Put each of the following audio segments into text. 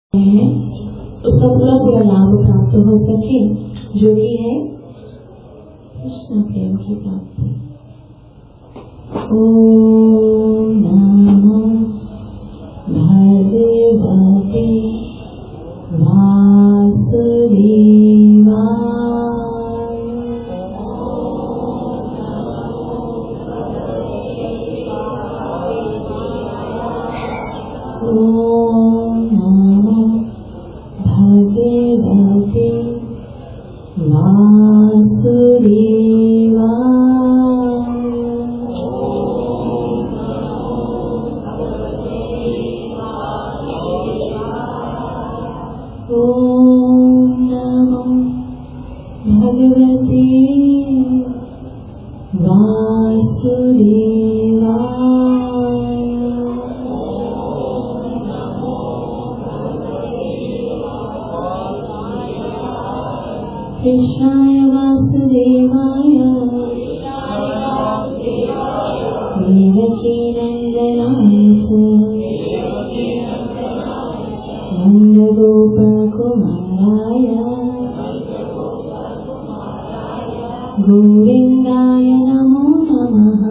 उसका पूरा पूरा लाभ प्राप्त हो सके, जो कि है कृष्ण प्रेम की प्राप्ति। ओम नमो भगवते वासुदेवाय। ओम नमो भगवते कृष्णाय वासुदेवाय देवकी नंदनाय च नन्दगोपकुमाराय गोविन्दाय नमो नमः।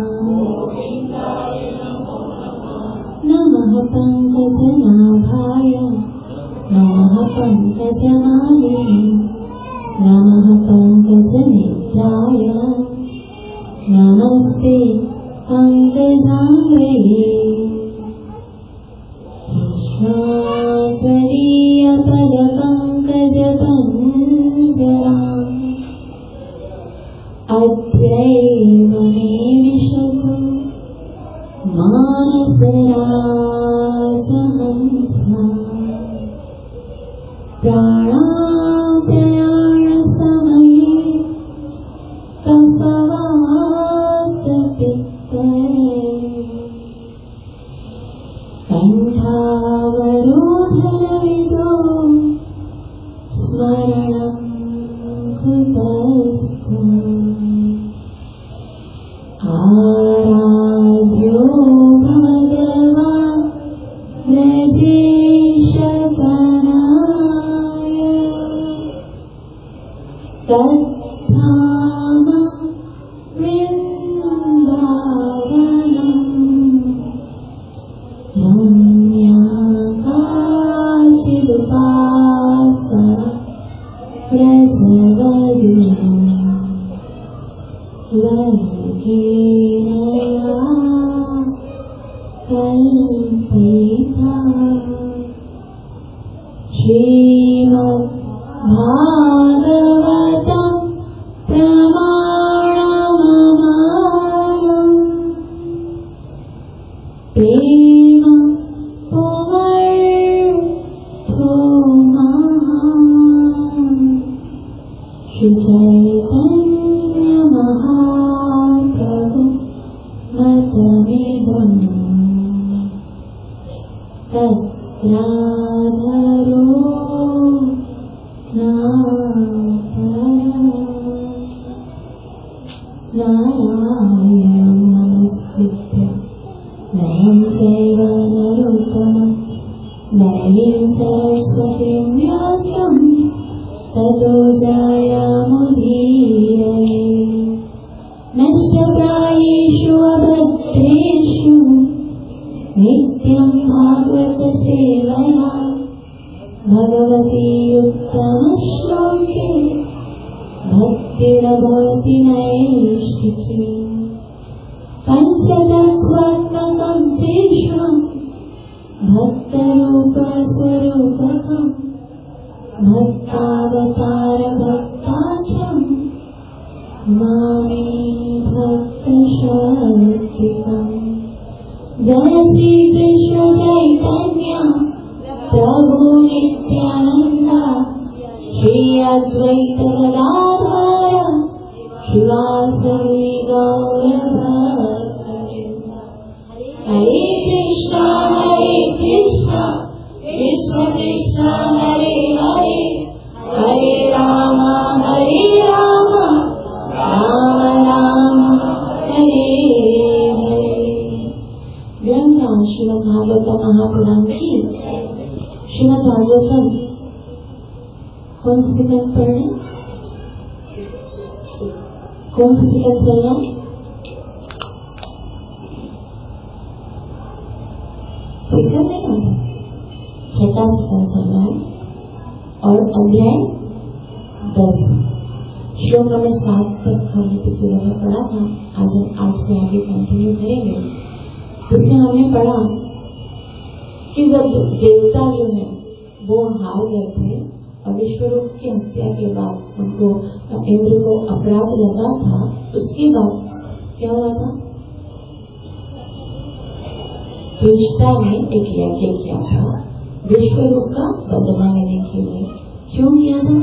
नमः पङ्कजनाभाय नमः पङ्कजमालिने नमः पङ्कजनेत्राय नमस्ते पङ्कजाङ्घ्रये। कृष्णाचरीयपदपङ्कजपञ्जराम् अद्यैव मे विशतु मानसराजहंसा। प्राणाप्रयाणसमये कफवातपित्तये कण्ठावरोधनविदो स्मरणं कुतस्तु। आराध्यो भगवान् व्रजेशतनाय तद्धाम वृन्दावनम् रम्या काचिदुपासना व्रजवधूनां वर्गीयया कल्पिता। श्रीमद्भागवतं प्रमाणममालम् प्रेम पुमर्थो महान्। श्री चैतन्य महाप्रभु मतमिदं तत्राधरो नारायणं नमस्कृत्य नरं चैव नरोत्तमं देवीं सरस्वतीं व्यासं ततो जयमुदीरये। नष्टप्रायेषु अभद्रेषु नित्यं भागवत सेवया भगवती उत्तमश्लोके भक्तिर्भवति नैष्ठिकी। पञ्चतत्त्वात्मकं श्रीष्मं भक्तरूपस्वरूपकं भक्तावतार भक्ताख्यं मामे भक्तशक्तिकम्। जय श्री कृष्ण चैतन्य प्रभु नित्यानंद श्री अद्वैत गदाधर शिवासरि गौरभक्तवृन्द। हरे कृष्ण कृष्ण कृष्ण हरे हरे हरे राम राम राम हरे हरे। श्रीमद् भागवत महापुराण की श्रीमद् भागवतम कौन सी सेकंड पढ़ने, कौन सी सेकंड चल रहा है? सेकंड नहीं आता, छठा सेकंड चल रहा है और अध्याय 10 श्लोक नंबर 7 तक हमने पिछले दफा पढ़ा था। आज हम 8 से आगे कंटिन्यू करेंगे, जिसमें हमने पढ़ा कि जब देवता जो है वो हार गए थे और विश्वरूप की हत्या के बाद उनको इंद्र को अपराध लगा था, उसके बाद क्या हुआ था? दुष्टा ने एक यज्ञ किया था विश्वरूप का बदला लेने के लिए। क्यों किया था?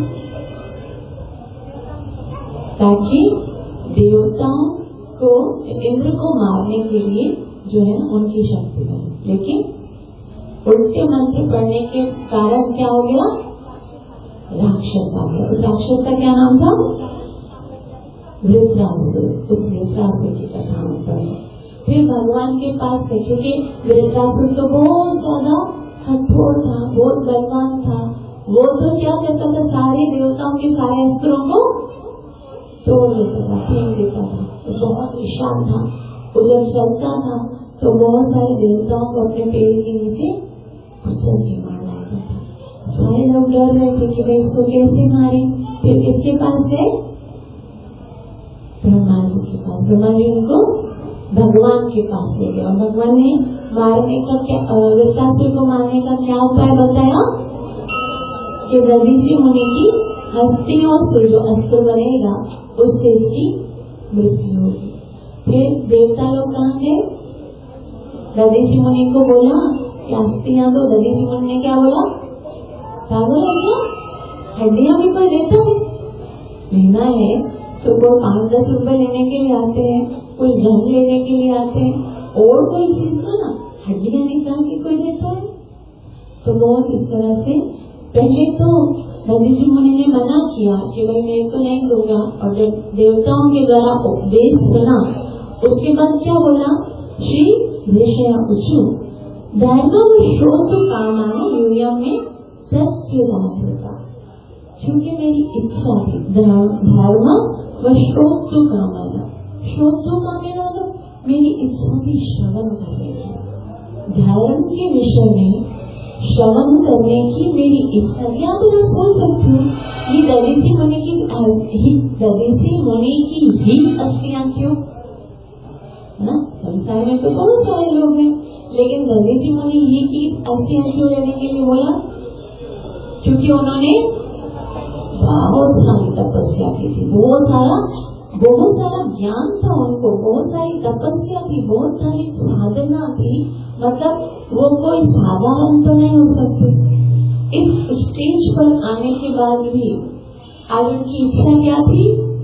ताकि देवताओं को, इंद्र को मारने के लिए जो है उनकी शक्ति बनी। लेकिन उल्टे मंत्र पढ़ने के कारण क्या हो गया? राक्षस आ गया। उस राक्षस का क्या नाम था? वृत्रासुर। उस वृत्रासुर की कथा हम पढ़े। फिर भगवान के पास गए, क्योंकि वृत्रासुर तो बहुत ज्यादा कठोर था, बहुत बलवान था। वो तो क्या करता था, सारे देवताओं के सारे अस्त्रों को तोड़ देता था, फेंक देता था। तो बहुत विशाल था। वो जब चलता था तो बहुत सारे देवताओं को अपने पैर के नीचे कुचल के मार डालता था। सारे लोग डर रहे थे कि भाई इसको कैसे मारे। फिर किसके पास गए? ब्रह्मा जी के पास। ब्रह्मा जी उनको भगवान के पास ले गए और भगवान ने मारने का क्या, वृत्रासुर को मारने का क्या उपाय बताया? कि दधीचि मुनि की हस्तियों से जो अस्त्र बनेगा उससे इसकी मृत्यु होगी। फिर देवता लोग कहाँ गए? दधीचि मुनि को बोला कि अस्थियां दो। दधीचि मुनि ने क्या बोला? पागल हो गया, हड्डियां भी कोई देता है? लेना है तो कोई 5-10 रुपए लेने के लिए आते हैं, कुछ धन लेने के लिए आते हैं, और कोई चीज को ना हड्डियां निकाल के कोई देता है? तो बहुत इस तरह से पहले तो दधीचि मुनि ने मना किया कि भाई मैं तो नहीं दूंगा। और जब देवताओं के द्वारा उपदेश सुना उसके बाद क्या बोला? श्री विषय उचु धर्म श्रोतु कामाना यूयम में प्रत्युदाता। क्योंकि मेरी इच्छा थी धर्म व श्रोतु कामाना। श्रोतु कामाना मतलब मेरी इच्छा थी श्रवण करने की। धर्म के विषय में श्रवण करने की मेरी इच्छा थी। आप इधर सोच सकते हो, ये दधीचि मुनि की ही अस्थियां क्यों? है ना, संसार में तो बहुत सारे लोग हैं, लेकिन दधीचि मुनि ही की अस्थियां क्यों लेने के लिए बोला? क्योंकि उन्होंने बहुत सारी तपस्या की थी, बहुत सारा ज्ञान था उनको, बहुत सारी तपस्या थी, बहुत सारी साधना थी। मतलब वो कोई साधारण तो नहीं हो सकते। इस स्टेज पर आने के बाद भी आज उनकी इच्छा क्या थी?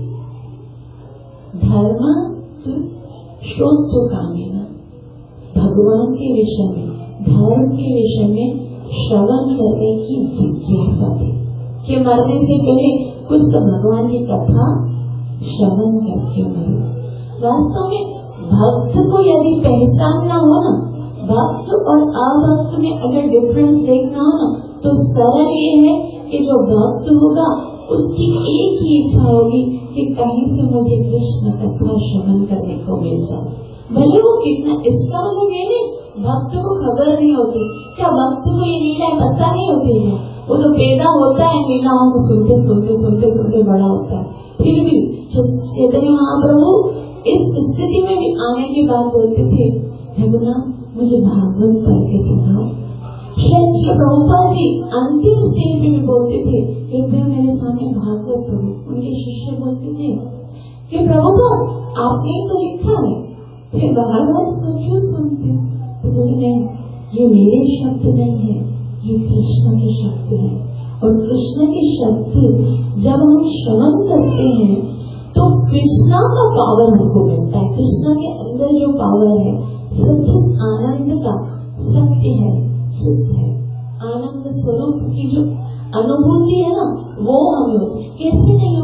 धर्म श्रोतु कामेना, भगवान के विषय में, धर्म के विषय में श्रवण करने की जिज्ञासा थी कि मरने से पहले कुछ तो भगवान की कथा श्रवण करके मरो। वास्तव में भक्त को यदि पहचानना हो ना, भक्त और अभक्त में अगर डिफरेंस देखना हो ना, तो सरल ये है कि जो भक्त होगा उसकी एक ही इच्छा होगी कि कहीं से मुझे कृष्ण कथा श्रवण करने को मिल जाए, भले वो कितना। इसका मतलब ये नहीं भक्त को खबर नहीं होती। क्या भक्त को ये लीला पता नहीं होती है? वो तो पैदा होता है, लीलाओं को सुनते सुनते सुनते सुनते बड़ा होता है। फिर भी चैतन्य महाप्रभु इस स्थिति में भी आने के बाद बोलते थे, रघुनाथ मुझे भागवत पढ़ के सुनाओ। श्री प्रभुपाद जी अंतिम स्टेज में भी बोलते थे, कृपया मेरे सामने भागवत पढ़ो। उनके शिष्य बोलते थे कि प्रभुपाद आपने तो लिखा है, फिर बाहर क्यों सुनते? तो बोले नहीं, ये मेरे शब्द नहीं है, ये कृष्ण के शब्द है। और कृष्ण के शब्द जब हम श्रवण करते हैं तो कृष्णा का पावर हमको मिलता है। कृष्ण के अंदर जो पावर है, सच्चित आनंद का, सत्य है, चित्त है, आनंद स्वरूप की जो अनुभूति है ना, वो हमें होती। कैसे नहीं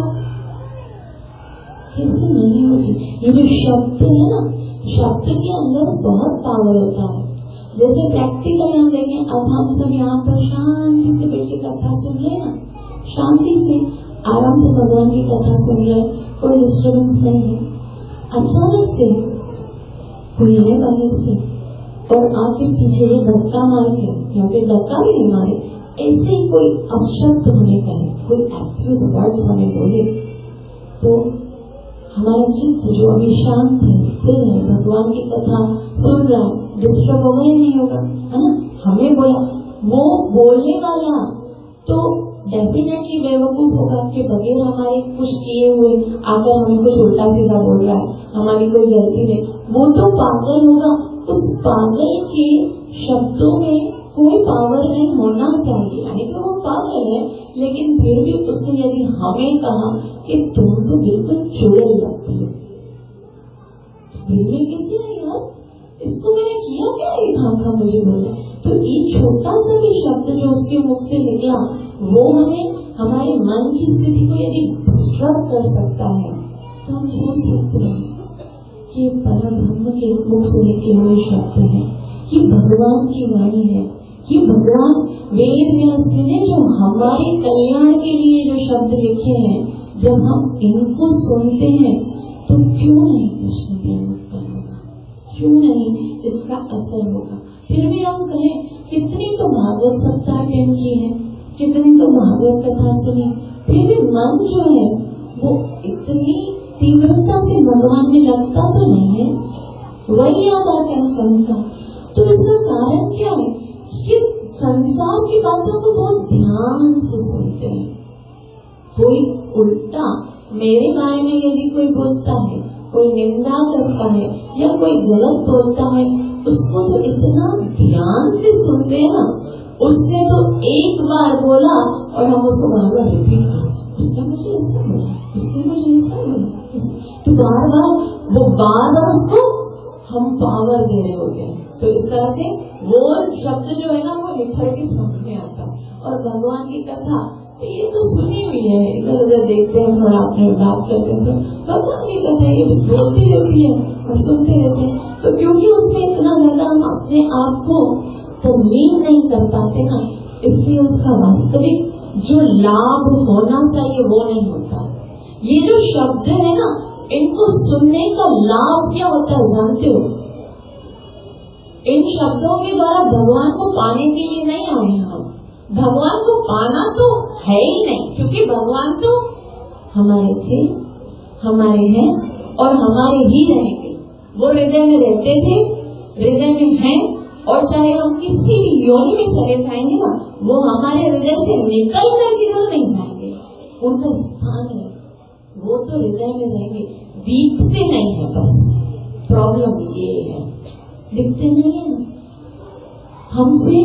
होगी? ये जो शब्द है ना, शब्द के अंदर बहुत पावर होता है। जैसे प्रैक्टिकल हम देखें, अब हम सब यहाँ पर शांति से बैठ के कथा सुन रहे हैं ना, शांति से आराम से भगवान की कथा सुन रहे, कोई डिस्टर्बेंस नहीं है। अचानक से कोई है बाहर से और आके पीछे धक्का मार के, या फिर धक्का भी नहीं मारे, ऐसे ही कोई अपशब्द हमें कहे, कोई एक्यूज वर्ड्स हमें बोले, तो हमारा चित्त जो अभी शांत है, स्थिर है, भगवान की कथा सुन रहा है, डिस्टर्ब होगा या नहीं होगा, है ना। हमें बोला, वो बोलने वाला तो डेफिनेटली बेवकूफ होगा कि बगैर हमारे कुछ किए हुए आकर हमें कुछ उल्टा सीधा बोल रहा है, हमारी कोई गलती नहीं, वो तो पागल होगा। उस पागल के शब्दों में कोई पावर नहीं होना चाहिए, यानी कि वो पागल है, लेकिन फिर भी उसने यदि हमें कहा कि तुम तो बिल्कुल चुड़ैल लगती हो, तो दिल में किसी है यार, इसको मैंने किया क्या, ये खाम मुझे बोले। तो ये छोटा सा भी शब्द जो उसके मुख से निकला, वो हमें हमारे मन की स्थिति को यदि डिस्टर्ब कर सकता है, तो हम सोच सकते हैं कि परब्रह्म के मुख से निकले हुए शब्द हैं, ये भगवान की वाणी है, ये भगवान वेद व्यास ने जो हमारे कल्याण के लिए जो शब्द लिखे हैं, जब हम इनको सुनते हैं तो क्यों नहीं कृष्ण प्रेम उत्पन्न होगा, क्यों नहीं इसका असर होगा। फिर भी हम कहें कितनी तो भागवत सप्ताह अटेंड की है, कितनी तो भागवत कथा सुनी, फिर भी मन जो है वो इतनी तीव्रता से भगवान में लगता तो नहीं है, वही याद आता है संसार। तो इसका कारण क्या है कि संसार की बातों को बहुत ध्यान से सुनते हैं। कोई उल्टा मेरे बारे में यदि कोई बोलता है, कोई निंदा करता है या कोई गलत बोलता है, उसको तो इतना ध्यान से सुनते हैं ना, उसने तो एक बार बोला और हम उसको बार बार रिपीट करते, उसने मुझे ऐसा बोला, उसने मुझे ऐसा बोला, तो बार बार उसको हम पावर दे रहे होते हैं। तो इस तरह से वो शब्द जो है ना, वो निखर के समझ में आता है। और भगवान की कथा तो ये तो सुनी हुई है, इधर उधर देखते हैं, थोड़ा अपने बात करते हैं, तो भगवान की कथा ये बोलती रहती है और सुनते रहते हैं। तो क्योंकि उसमें इतना ज्यादा हम अपने आप को तस्लीम नहीं कर पाते ना, इसलिए उसका वास्तविक जो लाभ होना चाहिए वो नहीं होता। ये जो शब्द है ना, इनको सुनने का लाभ क्या होता है जानते हो? इन शब्दों के द्वारा भगवान को पाने के लिए नहीं आए हम, भगवान को पाना तो है ही नहीं, क्योंकि भगवान तो हमारे थे, हमारे हैं और हमारे ही रहेंगे। वो हृदय में रहते थे, हृदय में हैं, और चाहे हम किसी भी योनि में चले जाएंगे ना, वो हमारे हृदय से निकल कर किधर नहीं जाएंगे, उनका स्थान है, वो तो हृदय में रहेंगे, दिखते नहीं है। बस प्रॉब्लम ये है, दिखते नहीं है ना। हमसे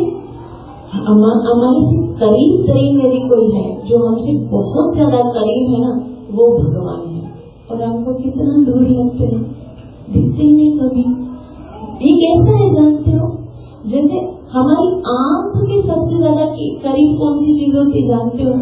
हमारे से करीब यदि कोई है, जो हमसे बहुत ज्यादा करीब है ना, वो भगवान है, और हमको कितना दूर लगते हैं, दिखते ही नहीं कभी। ये कैसा है जानते हो? जैसे हमारी आंख के सबसे ज्यादा करीब कौन सी चीज होती है जानते हो?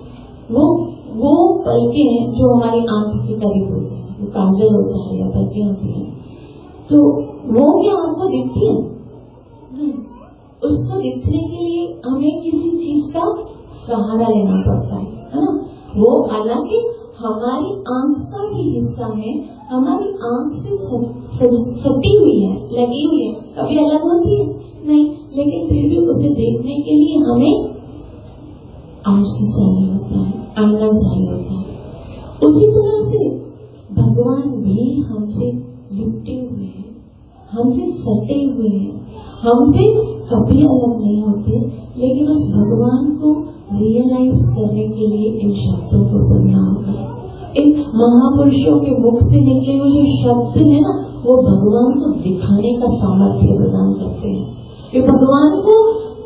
वो पलके हैं जो हमारी आंख के करीब होती है, वो काजल होता है या पलके होती है। तो वो क्या हमको दिखती है? नहीं, उसको दिखने के लिए हमें किसी चीज का सहारा लेना पड़ता है ना। वो हालांकि हमारी आंख का ही हिस्सा है, हमारी आंख से सटी हुई है, लगी हुई है, कभी अलग होती है नहीं, लेकिन फिर भी उसे देखने के लिए हमें आंखें चाहिए होता है, आईना चाहिए होता है। उसी तरह से भगवान भी हमसे लिपटे हुए हैं, हमसे सटे हुए हैं, हमसे कभी अलग नहीं होते, लेकिन उस भगवान को रियलाइज करने के लिए इन शब्दों को सुनना होगा। इन महापुरुषों के मुख से निकले हुए जो शब्द है ना, वो भगवान को दिखाने का सामर्थ्य प्रदान करते हैं, ये भगवान को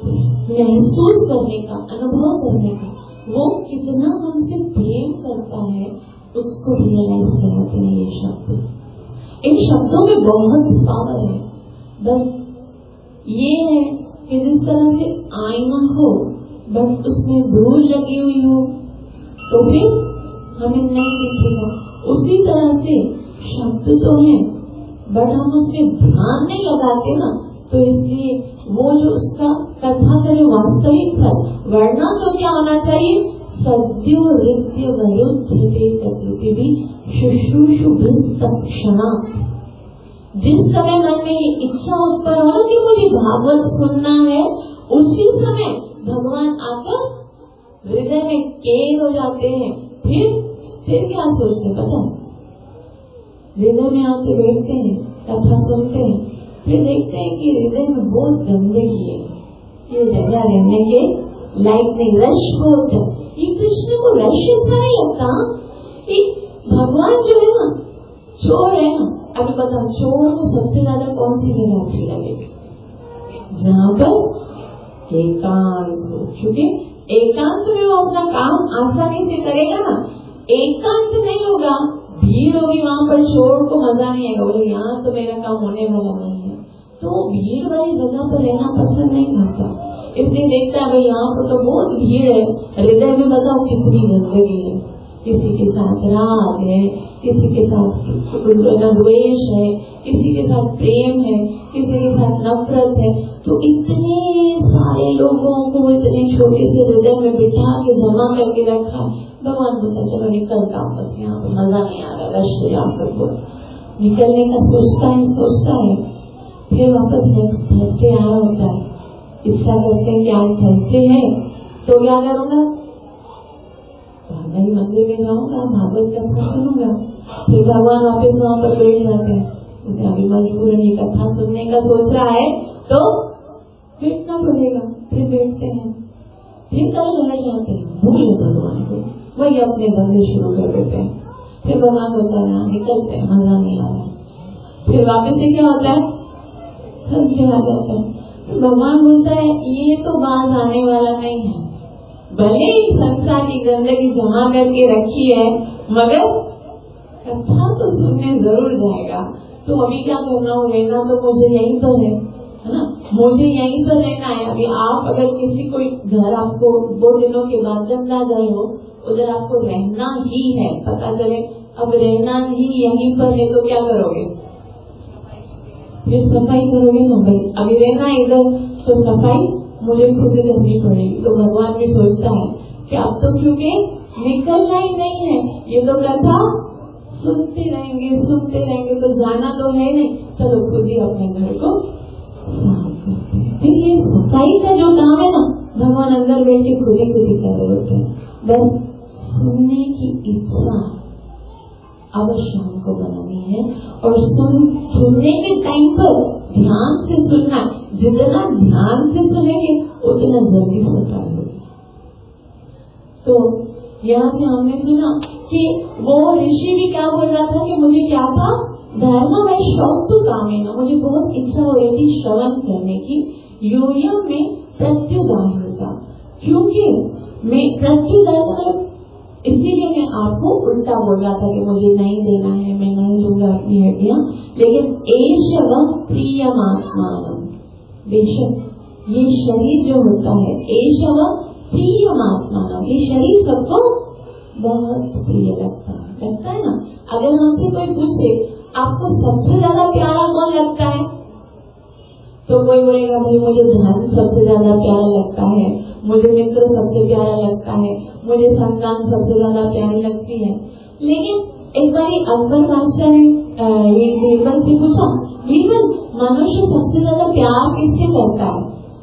महसूस करने का, अनुभव करने का, वो कितना हमसे प्रेम करता है उसको रियलाइज कराते हैं ये शब्द। इन शब्दों में बहुत पावर है, बस ये है कि जिस तरह से आईना हो बट उसमें धूल लगी हुई हो तो फिर हमें नहीं दिखेगा, उसी तरह से शब्द तो है बट हम उसमें ध्यान नहीं लगाते ना, तो इसलिए वो जो उसका कथा का जो वास्तविक है वर्णन तो क्या होना चाहिए, सद्यो हृदय वरुद्धते तद्विधि शुश्रूषु तत्क्षणा। जिस समय मन में ये इच्छा उत्पन्न हो कि मुझे भागवत सुनना है, उसी समय भगवान आकर हृदय में कैद हो जाते हैं। फिर क्या सोचते पता, हृदय में आके बैठते हैं, कथा सुनते हैं, फिर देखते हैं कि हृदय में बहुत गंदगी है, ये जगह रहने के लायक नहीं, रश बहुत है। ये कृष्ण को रश अच्छा नहीं लगता। भगवान जो है ना, चोर है ना, अभी बताओ चोर को सबसे ज्यादा कौन सी जगह अच्छी लगेगी, जहाँ पर एकांत हो। क्योंकि एकांत में वो अपना काम आसानी से करेगा ना। एकांत नहीं होगा, भीड़ होगी, वहाँ पर चोर को मजा नहीं आएगा, बोले यहाँ तो मेरा काम होने वाला नहीं है, तो वो भीड़ वाली जगह पर रहना पसंद नहीं करता। इसलिए देखता है भाई यहाँ पर तो बहुत भीड़ है, हृदय में बताओ कितनी गंदगी है, किसी के साथ राग है, किसी के साथ द्वेष है, किसी के साथ प्रेम है, किसी के साथ नफरत है। तो इतने सारे लोगों को इतने छोटे से हृदय में बिठा के जमा करके रखा। भगवान बोलता चलो निकलता हूँ, बस यहाँ पर मजा नहीं आ रहा, रश यहाँ पर निकलने का सोचता है। फिर वापस नेक्स्ट थर्सडे आ रहा होता है, इच्छा करते हैं कि आज थर्सडे है तो क्या करूँगा, नहीं मंदिर में जाऊंगा, भागवत कथा सुनूंगा। फिर भगवान वापस वहाँ पर बैठ जाते हैं, उसे अभी मजबूर नहीं कथा सुनने का सोच रहा है तो बैठना पड़ेगा। फिर बैठते हैं, फिर कल लड़ जाते हैं, भूल भगवान को, वही अपने धंधे शुरू कर देते हैं। फिर भगवान होता है निकलते हैं, मजा नहीं आ रहा। फिर वापस से क्या होता है, संशय आ जाता है। तो भगवान बोलता है ये तो बात आने वाला नहीं है, भले ही संसार की गंदगी जमा करके रखी है, मगर कथा तो सुनने जरूर जाएगा। तो अभी क्या करना हो, रहना तो मुझे यहीं पर है ना, मुझे यहीं पर रहना है। अभी आप अगर किसी कोई घर आपको 2 दिनों के बाद गंदा घर हो, उधर आपको रहना ही है, पता चले अब रहना ही यहीं पर है, तो क्या करोगे, फिर सफाई करोगे ना भाई। अभी रहना इधर तो सफाई मुझे खुद करनी पड़ेगी। तो भगवान भी सोचता है कि अब तो क्योंकि निकलना ही नहीं है, ये तो कथा सुनते रहेंगे तो जाना तो है नहीं, चलो खुद ही अपने घर को साफ करते हैं। फिर ये सफाई का जो काम है ना, भगवान अंदर बैठ के खुद ही कर रहे होते हैं। बस सुनने की इच्छा अवश्य हमको बनानी है, और सुनने के टाइम पर ध्यान से सुनना। जितना ध्यान से सुनेंगे उतना जल्दी सफाई होगी। तो यहाँ से हमने सुना कि वो ऋषि भी क्या बोल रहा था कि मुझे क्या था, धर्म में शौक तो काम है ना, मुझे बहुत इच्छा हो रही थी श्रवण करने की। यूयम में प्रत्युदाहरता, क्योंकि मैं प्रत्युदाहर इसीलिए मैं आपको उल्टा बोल रहा था कि मुझे नहीं देना है, मैं नहीं लूंगा अपनी हड्डियां। लेकिन एशव प्रियमात्मानम, बेशक ये शरीर जो होता है, एशव प्रियमात्मानम, ये शरीर सबको बहुत प्रिय लगता है ना। अगर हमसे कोई पूछे आपको सबसे ज्यादा प्यारा कौन लगता है, तो कोई बोलेगा भाई मुझे धन सबसे ज्यादा प्यारा लगता है, मुझे मित्र सबसे प्यारा लगता है, मुझे संतान सबसे ज्यादा प्यारी लगती है। लेकिन एक बार अकबर बादशाह ने बीरबल से पूछा, बीरबल मनुष्य सबसे ज्यादा प्यार किससे करता है?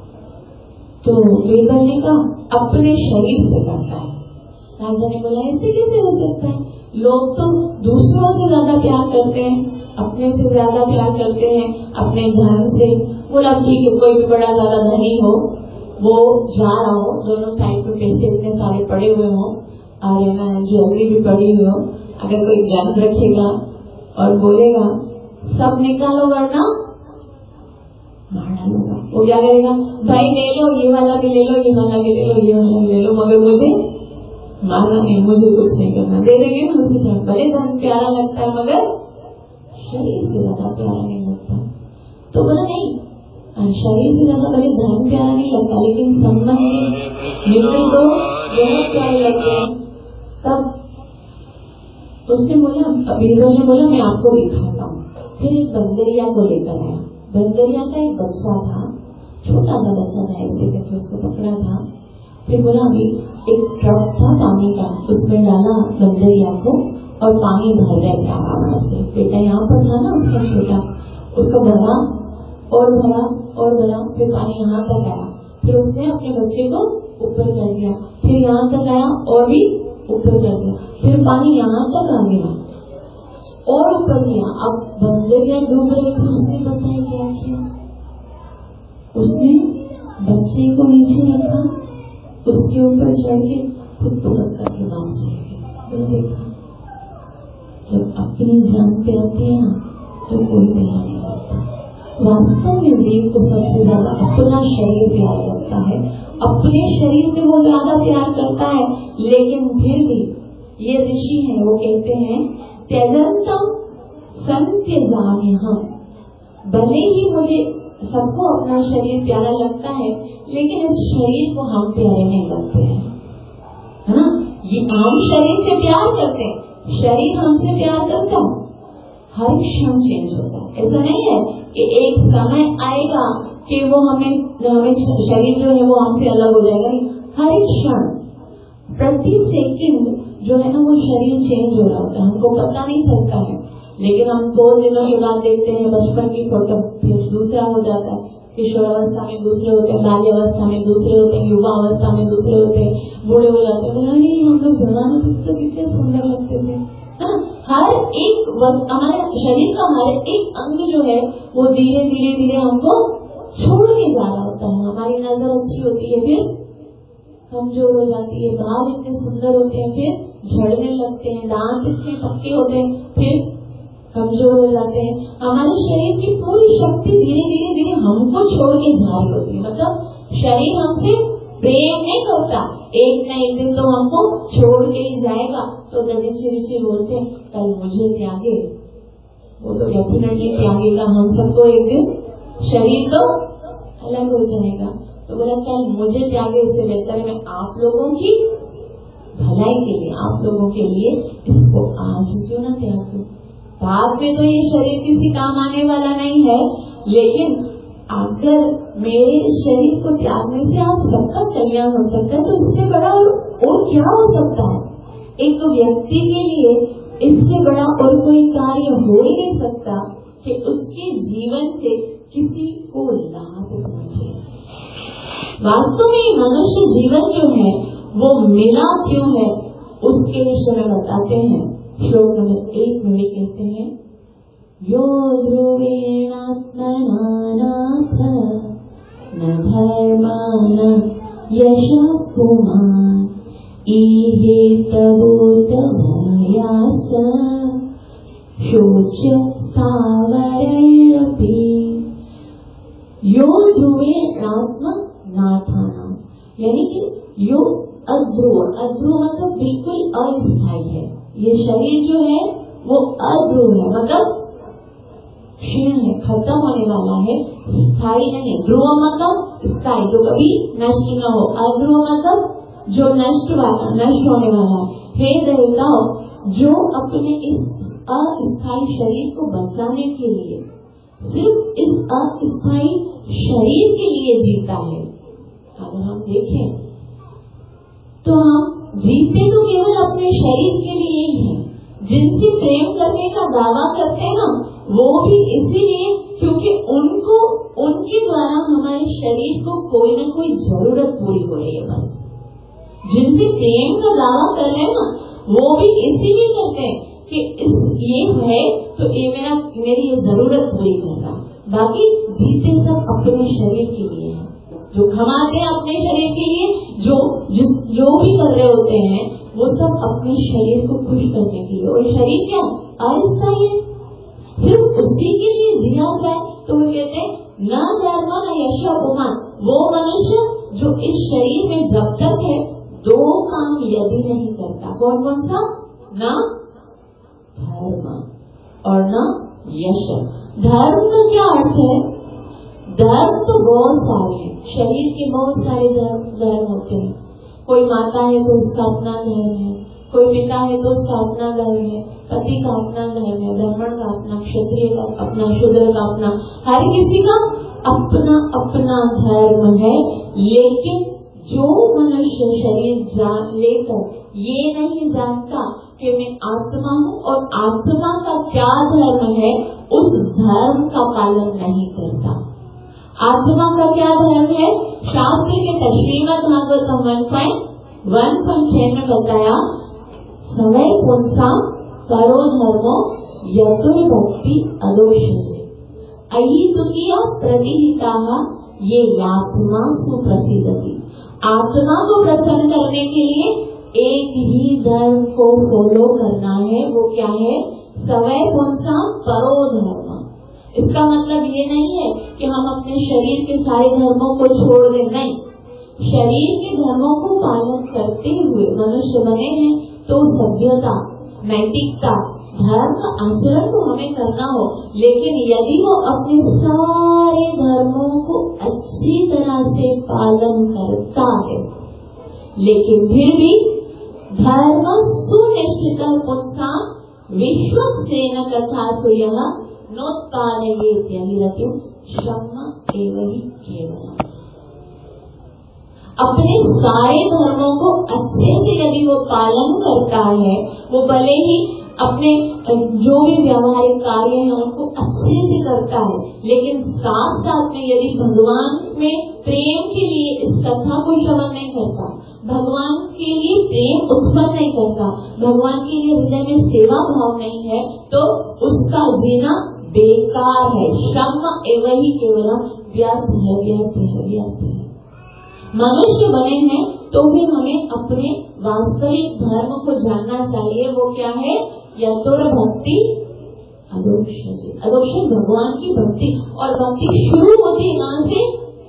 तो बीरबल ने कहा अपने शरीर से करता है। राजा ने बोला ऐसे कैसे हो सकता है, लोग तो दूसरों से ज्यादा प्यार करते हैं, अपने से ज्यादा प्यार करते हैं अपने धन से। बोला ठीक है, कोई भी बड़ा ज्यादा धनी हो, वो जा रहा हो, दोनों साइड में पैसे इतने सारे पड़े हुए हो, आर्यना ज्वेलरी भी पड़ी हुई हो, अगर कोई गन रखेगा और बोलेगा सब निकालो वरना मार डालूंगा, वो क्या करेगा, भाई ले लो, ये वाला भी ले लो, ये वाला भी ले लो, ये वाला भी ले लो, मगर मुझे मारना नहीं, मुझे कुछ नहीं करना। दे देंगे ना उसकी तरफ। भले धन प्यारा लगता है मगर शरीर से ज्यादा प्यारा नहीं लगता। तो बोला नहीं, शरीर से ज्यादा भले धन प्यारा नहीं लगता, लेकिन संबंधी मित्र तो बहुत प्यारे लगते हैं। तब उसने बोला, बीरबल ने बोला मैं आपको दिखाता हूँ। फिर एक बंदरिया को लेकर आया। बंदरिया का एक बच्चा था, छोटा सा बच्चा था, ऐसे करके उसको पकड़ा था। फिर बोला अभी एक ट्रक था पानी का, उसमें डाला बंदरिया को और पानी भर रहे थे आराम से। बेटा यहाँ पर था ना उसका छोटा, उसको भरा और भरा और भरा, फिर पानी यहाँ तक आया। फिर उसने अपने बच्चे को ऊपर कर दिया, फिर यहाँ तक आया और भी ऊपर कर दिया, फिर पानी यहाँ तक आ गया और ऊपर गया। अब बंदरिया डूब रही थी, उसने बताया क्या किया, उसने बच्चे को नीचे रखा, उसके ऊपर चढ़ के खुद पकड़ के बाहर चले गए। तो देखा जब अपनी जान पे आती है ना तो कोई प्यार नहीं लगता। वास्तव में जीव को सबसे ज्यादा अपना शरीर प्यार लगता है, अपने शरीर से वो ज्यादा प्यार करता है। लेकिन फिर भी ये ऋषि है, वो कहते हैं त्यजंतम संत्यजाम्यहम्, भले ही मुझे सबको अपना शरीर प्यारा लगता है लेकिन इस शरीर को हम प्यारे नहीं लगते हैं, है ना। ये हम शरीर से प्यार करते हैं, शरीर हमसे प्यार करता है। हर क्षण चेंज होता है, ऐसा नहीं है कि एक समय आएगा कि वो हमें शरीर जो है वो हमसे अलग हो जाएगा। नहीं, हर एक क्षण प्रति सेकंड जो है ना वो शरीर चेंज हो रहा होता है, हमको पता नहीं चलता है। लेकिन हम 2 दिनों के बाद देखते हैं बचपन की फोटो, फिर दूसरा हो जाता है। किशोरावस्था में दूसरे होते हैं, बाल्यावस्था में दूसरे होते हैं, युवा अवस्था में दूसरे होते हैं, बूढ़े हो जाते हैं। नहीं, हम लोग जवान तो कितने सुंदर लगते थे। हर एक हमारे शरीर का हर एक अंग जो है वो धीरे धीरे धीरे हमको छोड़ के जा रहा होता है। हमारी नजर अच्छी होती है, फिर कमजोर हो जाती है। बाल इतने सुंदर होते हैं, फिर झड़ने लगते हैं। दांत इतने पक्के होते हैं, फिर कमजोर हो जाते हैं। हमारे शरीर की पूरी शक्ति धीरे धीरे धीरे हमको छोड़ के जा रही होती है। मतलब शरीर हमसे प्रेम नहीं करता, एक न एक दिन तो हमको छोड़ के ही जाएगा। तो दधीचि ऋषि बोलते हैं कल मुझे त्यागे, वो तो डेफिनेटली त्यागेगा, हम सबको एक दिन शरीर तो अलग हो जाएगा। तो बोला कल मुझे त्यागे, इससे बेहतर मैं आप लोगों की भलाई के लिए, आप लोगों के लिए इसको आज क्यों ना त्याग दूं। बाद में तो ये शरीर किसी काम आने वाला नहीं है, लेकिन अगर मेरे शरीर को त्यागने से आप सबका कल्याण हो सकता है तो इससे बड़ा और क्या हो सकता है। एक व्यक्ति के लिए इससे बड़ा और कोई कार्य हो ही नहीं सकता कि उसके जीवन से किसी को लाभ पहुंचे। वास्तव में मनुष्य जीवन जो है वो मिला क्यों है उसके विषय में बताते हैं। श्लोक नंबर 1 में भी कहते हैं यो ध्रुवेणात्मना नाथ न धर्मान यशः पुमान् इहे तबोत भयास शोच स्थावरैरपि। यो ध्रुवेणात्म नाथानां, यानी कि यो अध्रुव, अध्रुव मतलब बिल्कुल अस्थायी है। ये शरीर जो है वो अध्रुव है, मतलब क्षीण है, खत्म होने वाला है, स्थायी नहीं। ध्रुव मतलब स्थायी, जो कभी नष्ट न हो। अध्रुव मतलब जो नष्ट होने वाला है। हे देवताओ, जो अपने इस अस्थायी शरीर को बचाने के लिए सिर्फ इस अस्थायी शरीर के लिए जीता है। अगर हम देखें तो हम जीते तो केवल अपने शरीर के लिए ही है। जिनसे प्रेम करने का दावा करते हैं ना, वो भी इसीलिए क्योंकि उनको उनके द्वारा हमारे शरीर को कोई न कोई जरूरत पूरी हो रही है। बस जिनसे प्रेम का दावा कर रहे हैं ना, वो भी इसीलिए करते हैं कि ये है तो ये मेरी ये जरूरत पूरी कर रहा। बाकी जीते सब अपने शरीर के लिए है। जो कमाते हैं अपने शरीर के लिए, जो भी कर रहे होते हैं वो सब अपने शरीर को खुश करने के लिए। और शरीर क्या अस्थायी है, सिर्फ उसी के लिए जिया जाए। तो वो कहते हैं न धर्म न यश अपमान। वो मनुष्य जो इस शरीर में जब तक है 2 काम यदि नहीं करता। कौन कौन सा? न धर्म और न यश। धर्म का क्या अर्थ है? धर्म तो बहुत सारे हैं, शरीर के बहुत सारे धर्म होते हैं। कोई माता है तो उसका अपना धर्म है, कोई पिता है तो उसका अपना धर्म है, पति का अपना धर्म है, ब्राह्मण का अपना, क्षत्रिय का अपना, शूद्र का अपना, हर किसी का अपना अपना धर्म है, लेकिन जो मनुष्य शरीर लेकर ये नहीं जानता कि मैं आत्मा हूँ और आत्मा का क्या धर्म है, उस धर्म का पालन नहीं करता। आत्मा का क्या धर्म है? शास्त्र के श्रीमद् भागवतम 1.10 में बताया, सवै पुंसां परो धर्मो यतुर्भक्ति अदोषते अहितुकीय प्रतिहिताः ये यात्मा सुप्रसिद्धति। आत्मा को प्रसन्न करने के लिए एक ही धर्म को फॉलो करना है। वो क्या है? सवै पुंसां परो धर्म। इसका मतलब ये नहीं है कि हम अपने शरीर के सारे धर्मों को छोड़ दें, नहीं। शरीर के धर्मों को पालन करते हुए मनुष्य बने हैं, तो सभ्यता, नैतिकता, धर्म आचरण तो हमें करना हो, लेकिन यदि वो अपने सारे धर्मों को अच्छी तरह से पालन करता है, लेकिन फिर भी धर्म सुनिश्चित पुंसा विश्वक्सेन कथासु यः नोत्पादयेत्यभिरतिं श्रम एव हि केवलम्। अपने सारे धर्मों को अच्छे से यदि वो पालन करता है, वो भले ही अपने जो भी व्यवहारिक कार्य हैं उनको अच्छे से करता है, लेकिन साथ साथ में यदि भगवान में प्रेम के लिए इस कथा को श्रवण नहीं करता, भगवान के लिए प्रेम उत्पन्न नहीं करता, भगवान के लिए हृदय में सेवा भाव नहीं है, तो उसका जीना बेकार है। श्रम एव हि केवलम, व्यर्थ है, व्यर्थ है, व्यर्थ है। मनुष्य बने हैं तो फिर हमें अपने वास्तविक धर्म को जानना चाहिए। वो क्या है? यतुर्भक्ति अदोषते। अदोषत भगवान की भक्ति, और भक्ति शुरू होती है कहाँ से?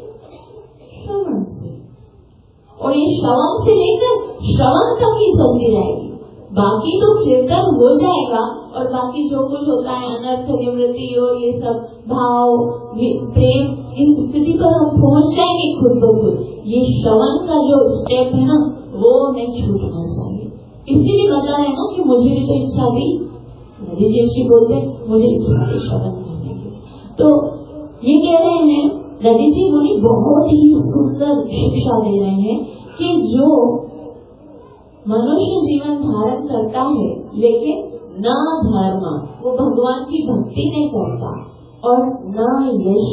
श्रवण से। और ये श्रवण से लेकर श्रवण तक ही चलती रहेगी। बाकी तो कीर्तन हो जाएगा और बाकी जो कुछ होता है अनर्थ निवृत्ति और ये सब भाव, ये प्रेम, इस स्थिति पर हम पहुँच जाएंगे खुद ब खुद। ये श्रवण का जो स्टेप है ना, वो नहीं छूटना चाहिए। इसीलिए बता रहे ना कि मुझे भी तो इच्छा थी, नदी जी बोलते मुझे इच्छा थी श्रवण करने की। तो ये कह रहे हैं नदी जी मुनि बहुत ही सुंदर शिक्षा दे रहे हैं कि जो मनुष्य जीवन धारण करता है लेकिन न धर्म, वो भगवान की भक्ति नहीं करता, और न यश।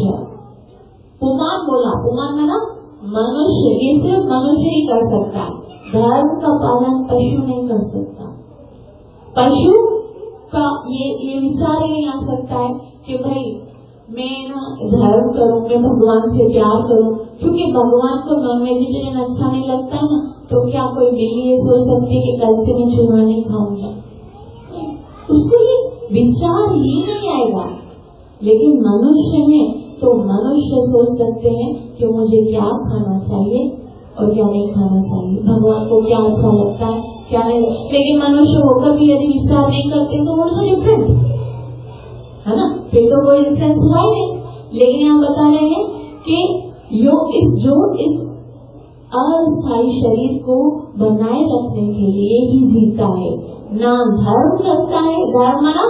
पुमान बोला, पुमान में ना मनुष्य, ये सिर्फ मनुष्य ही कर सकता है। धर्म का पालन पशु नहीं कर सकता। पशु का ये विचार ही नहीं आ सकता है कि भाई मैं ना धर्म करूं, मैं भगवान से प्यार करूं, क्योंकि भगवान को नॉन वेजिटेरियन अच्छा नहीं लगता है ना, तो क्या कोई बिल्ली ये सोच सकती है कि कल से मैं चूहा नहीं खाऊंगी? उसको ये विचार ही नहीं आएगा। लेकिन मनुष्य है तो मनुष्य सोच सकते हैं कि मुझे क्या खाना चाहिए और क्या नहीं खाना चाहिए, भगवान को क्या अच्छा लगता है क्या नहीं। लेकिन मनुष्य होकर भी यदि विचार नहीं करते तो वो तो डिफरेंट है ना, फिर तो कोई डिफरेंस हुआ ही नहीं। लेकिन यहाँ बता रहे हैं कि जो इस अस्थायी शरीर को बनाए रखने के लिए ही जीता है, ना धर्म करता है, धर्म ना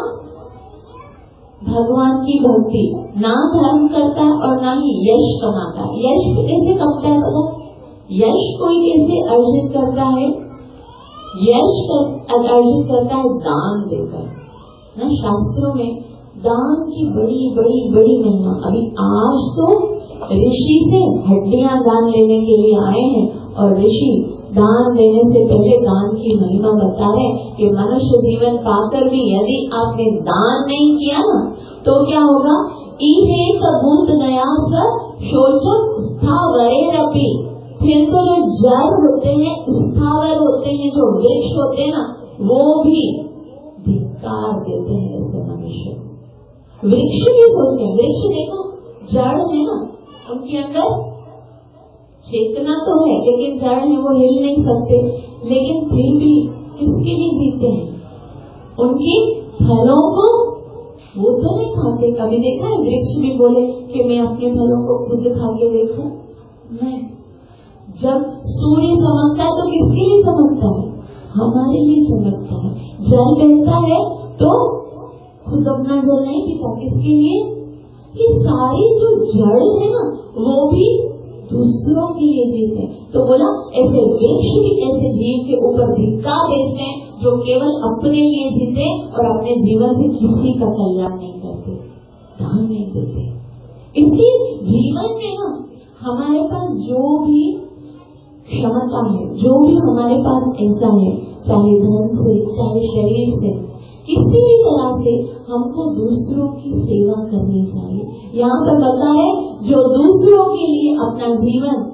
भगवान की भक्ति, ना धर्म करता है और ना ही यश कमाता है। यश कैसे कमाता है पता? यश कोई कैसे अर्जित करता है? यश अर्जित करता है दान देकर ना। शास्त्रों में दान की बड़ी बड़ी बड़ी महिमा। अभी आज तो ऋषि से हड्डियां दान लेने के लिए आए हैं, और ऋषि दान देने से पहले दान की महिमा बता रहे कि मनुष्य जीवन पाकर भी यदि आपने दान नहीं किया ना, तो क्या होगा? इहे भूत दया शोचक स्थावरेरपि। फिर तो जो जड़ होते हैं, स्थावर होते हैं, जो वृक्ष होते हैं ना, वो भी धिक्कार देते हैं ऐसे मनुष्य। वृक्ष भी सोचते हैं, वृक्ष देखो जड़ है ना, उनके अंदर चेतना तो है लेकिन जड़ है, वो हिल नहीं सकते, लेकिन फिर भी किसके लिए जीते हैं? उनकी फलों को वो तो नहीं खाते। कभी देखा है वृक्ष भी बोले कि मैं अपने फलों को खुद खा के देखूं? नहीं। जब सूर्य चमकता है तो किसके लिए चमकता है? हमारे लिए चमकता है। जल बहता है तो खुद अपना जल नहीं पीता, किसके लिए? ये सारी जो जड़ है ना वो भी दूसरों के लिए जीते हैं। तो बोला ऐसे वृक्ष भी ऐसे जीव के ऊपर धिक्कार भेजते हैं जो केवल अपने लिए जीते और अपने जीवन से किसी का कल्याण नहीं करते, ध्यान नहीं देते। इसलिए जीवन में ना हमारे पास जो भी क्षमता है, जो भी हमारे पास ऐसा है, चाहे धन से, चाहे शरीर से, किसी भी तरह से हमको दूसरों की सेवा करनी चाहिए। यहाँ पर पता है जो दूसरों के लिए अपना जीवन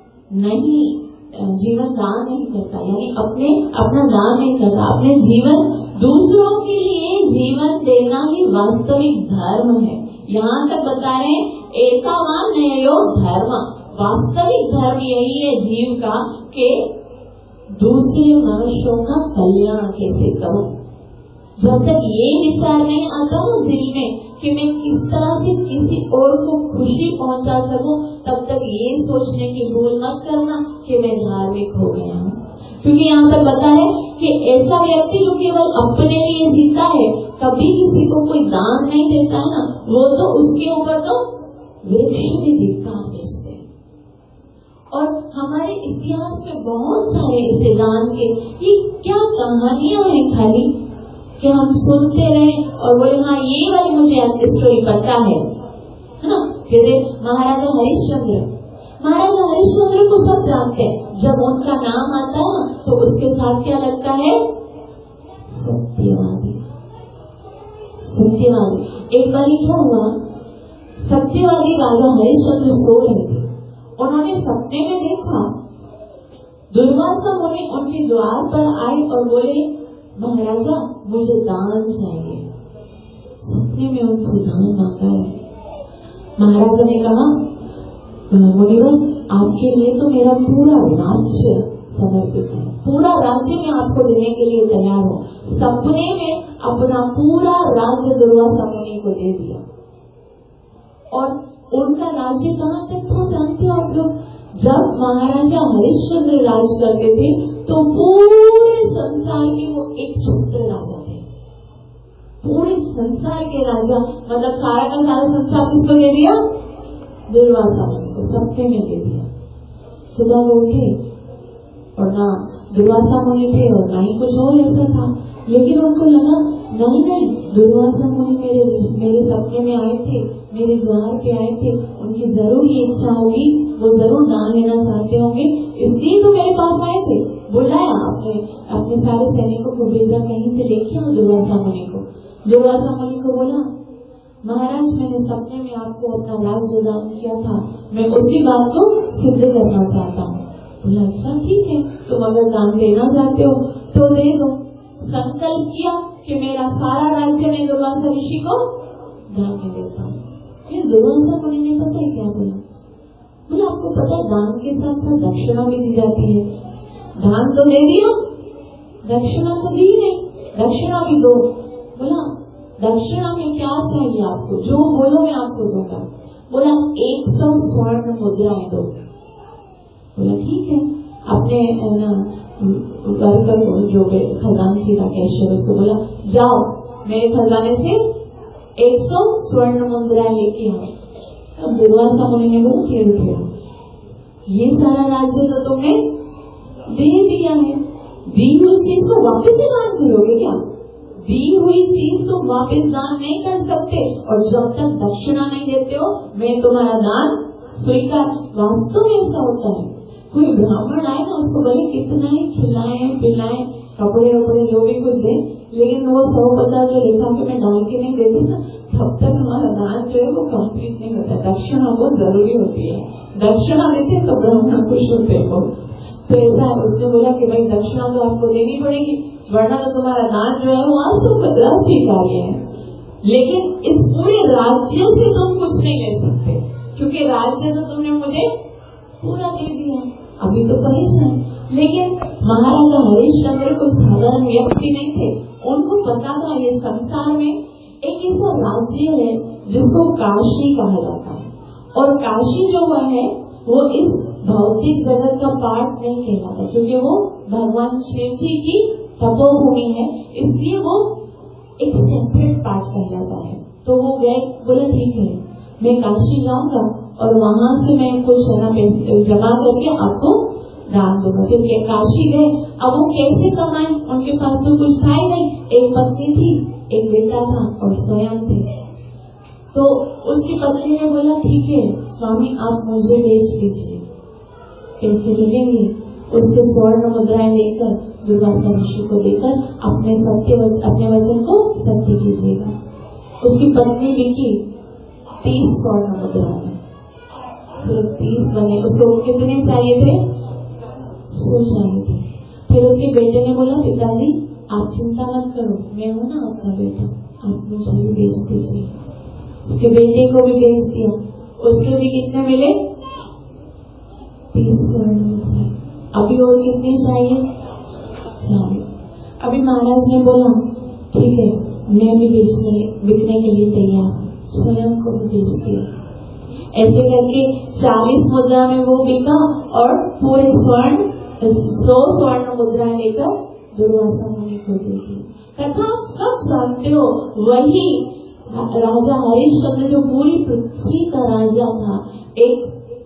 दान नहीं करता, यानी अपना दान नहीं करता, अपने जीवन दूसरों के लिए जीवन देना ही वास्तविक धर्म है। यहाँ तक बता रहे एकावान न्यायो धर्म, वास्तविक धर्म यही है जीव का कि दूसरे मनुष्यों का कल्याण कैसे करूं। जब तक ये विचार नहीं आता ना दिल में कि मैं किस तरह से किसी और को खुशी पहुंचा सकूं, तब तक ये सोचने की भूल मत करना कि मैं धार्मिक हो गया हूँ। क्योंकि यहाँ पर बता है कि ऐसा व्यक्ति जो केवल अपने लिए जीता है, कभी किसी को कोई दान नहीं देता है ना, वो तो उसके ऊपर तो वृक्ष भी धिक्कार भेजते हैं। और हमारे इतिहास में बहुत सारे ऐसे दान के ये क्या कहानियां हैं खाली कि हम सुनते रहे और बोले हाँ ये वाली मुझे स्टोरी पता है ना। जैसे महाराजा हरिश्चंद्र को सब जानते हैं, जब उनका नाम आता है ना तो उसके साथ क्या लगता है, सत्यवादी। एक बार क्या हुआ, सत्यवादी राजा हरिश्चंद्र सो रहे थे, उन्होंने सपने में देखा दुर्वासा मुनि उनके द्वार पर आए और बोले महाराजा मुझे दान चाहिए। सपने में उनसे दान मांगा है। महाराजा ने कहा मुनिवर आपके लिए तो मेरा पूरा राज्य समर्पित है, पूरा राज्य मैं आपको देने के लिए तैयार हूँ। सपने में अपना पूरा राज्य दुर्वासा मुनि को दे दिया। और उनका राज्य कहाँ तक था जानते हो आप लोग? जब महाराजा हरिश्चंद्र राज करते थे तो पूरे संसार के वो एक छत्र राजा थे। पूरे संसार के राजा, मतलब सारा का सारा संसार किसको दे दिया? दुर्वासा मुनि को, सपने में दे दिया। सुबह वो उठे और ना दुर्वासा मुनि थे और ना ही कुछ और ऐसा था, लेकिन उनको लगा नहीं दुर्वासा मुनि मेरे सपने में आए थे, मेरे द्वार पे आए थे, उनकी जरूर ये इच्छा होगी, वो जरूर दान लेना चाहते होंगे, इसलिए तो मेरे पास आए थे। बुलाया अपने सारे सैनिकों को भेजा, कहीं से लेके आओ दुर्वासा मुनि को। दुर्वासा मुनि को बोला महाराज मैंने सपने में आपको अपना राज्य दान किया था, मैं उसी बात को सिद्ध करना चाहता हूँ। बोला अच्छा ठीक है, तुम अगर दान देना चाहते हो तो दे दो। संकल्प किया कि मेरा सारा राज्य मैं दुर्वासा ऋषि को दान में देता हूँ। फिर दुर्वासा मुनि ने पता है क्या बोला? बोला आपको पता है दान के साथ साथ दक्षिणा भी दी जाती है। दान तो दे दिया, दक्षिणा तो दी नहीं, दक्षिणा भी दो। बोला दक्षिणा में क्या चाहिए आपको? जो बोलो मैं आपको दूंगा। बोला 100 स्वर्ण मुद्राएं दो। बोला ठीक है। अपने वर्कर को जो खजानची था कैशियर, उसको बोला जाओ मेरे खजाने से 100 स्वर्ण मुद्राएं लेके आओ। अब दुर्वासा मुनि ने बोला ठहरो, ये सारा राज्य तो तुमने दे दिया है, दी हुई चीज को वापस से दान करोगे क्या? दी हुई चीज तुम वापस दान नहीं कर सकते, और जब तक दक्षिणा नहीं देते हो मैं तुम्हारा दान स्वीकार। वास्तव में ऐसा होता है, कोई ब्राह्मण आए ना उसको भले कितना ही खिलाएं पिलाएं कपड़े वपड़े जो भी कुछ दे, लेकिन वो 150 जो लिफाफे में डाल के नहीं देते ना, तब तक हमारा दान जो है वो कंप्लीट नहीं होता। दक्षिणा बहुत जरूरी होती है, दक्षिणा देते तो ब्राह्मण खुश होते हो। तो ऐसा है, उसने बोला कि भाई दक्षिणा तो आपको देनी पड़ेगी, वरना तो तुम्हारा दान जो है वो आज तो बदला स्वीकार्य है। लेकिन इस पूरे राज्य से तुम कुछ नहीं ले सकते, क्योंकि राज्य तो तुमने मुझे पूरा दे दिया, अभी तो परेशान। लेकिन महाराजा हरिश्चंद्र कोई साधारण व्यक्ति नहीं थे, उनको पता था ये संसार में एक ऐसा राज्य है जिसको काशी कहा जाता है, और काशी जो है वो इस भौतिक जगत का पार्ट नहीं कहलाता, क्योंकि वो भगवान शिव जी की तपोभूमि है, इसलिए वो एक सेपरेट पार्ट कहलाता है। तो वो गए, बोला ठीक है मैं काशी जाऊंगा और वहां से मैं कुछ पैसे जमा करके आपको दान दूंगा। फिर काशी गए, अब वो कैसे कमाए, उनके पास तो कुछ था ही नहीं। एक पत्नी थी, एक बेटा था और स्वयं थे। तो उसकी पत्नी ने बोला ठीक है स्वामी आप मुझे बेच दीजिए, पैसे मिलेंगे। उससे स्वर्ण मुद्राएं लेकर दुर्वासा ऋषि को देकर अपने वचन को सत्य कीजिएगा। उसकी पत्नी बिकी 30 स्वर्ण मुद्रा में, सिर्फ 30 बने। उसको कितने चाहिए थे? 100 चाहिए थे। फिर उसके बेटे ने बोला पिताजी आप चिंता मत करो, मैं हूँ ना आपका बेटा, आप मुझे भी बेच दीजिए। उसके बेटे को भी बेच दिया, उसके भी कितने मिले? 30 स्वर्ण मुद्रा। अभी और कितने चाहिए? 40। अभी महाराज ने बोला ठीक है मैं भी बिकने के लिए तैयार, स्वयं को भी बेच दिया। ऐसे करके 40 मुद्रा में वो बिका और पूरे 100 स्वर्ण मुद्रा लेकर दुर्वासा मुनि को दे दी। कथा सब जानते हो, वही राजा हरिश्चंद्र जो पूरी पृथ्वी का राजा था, एक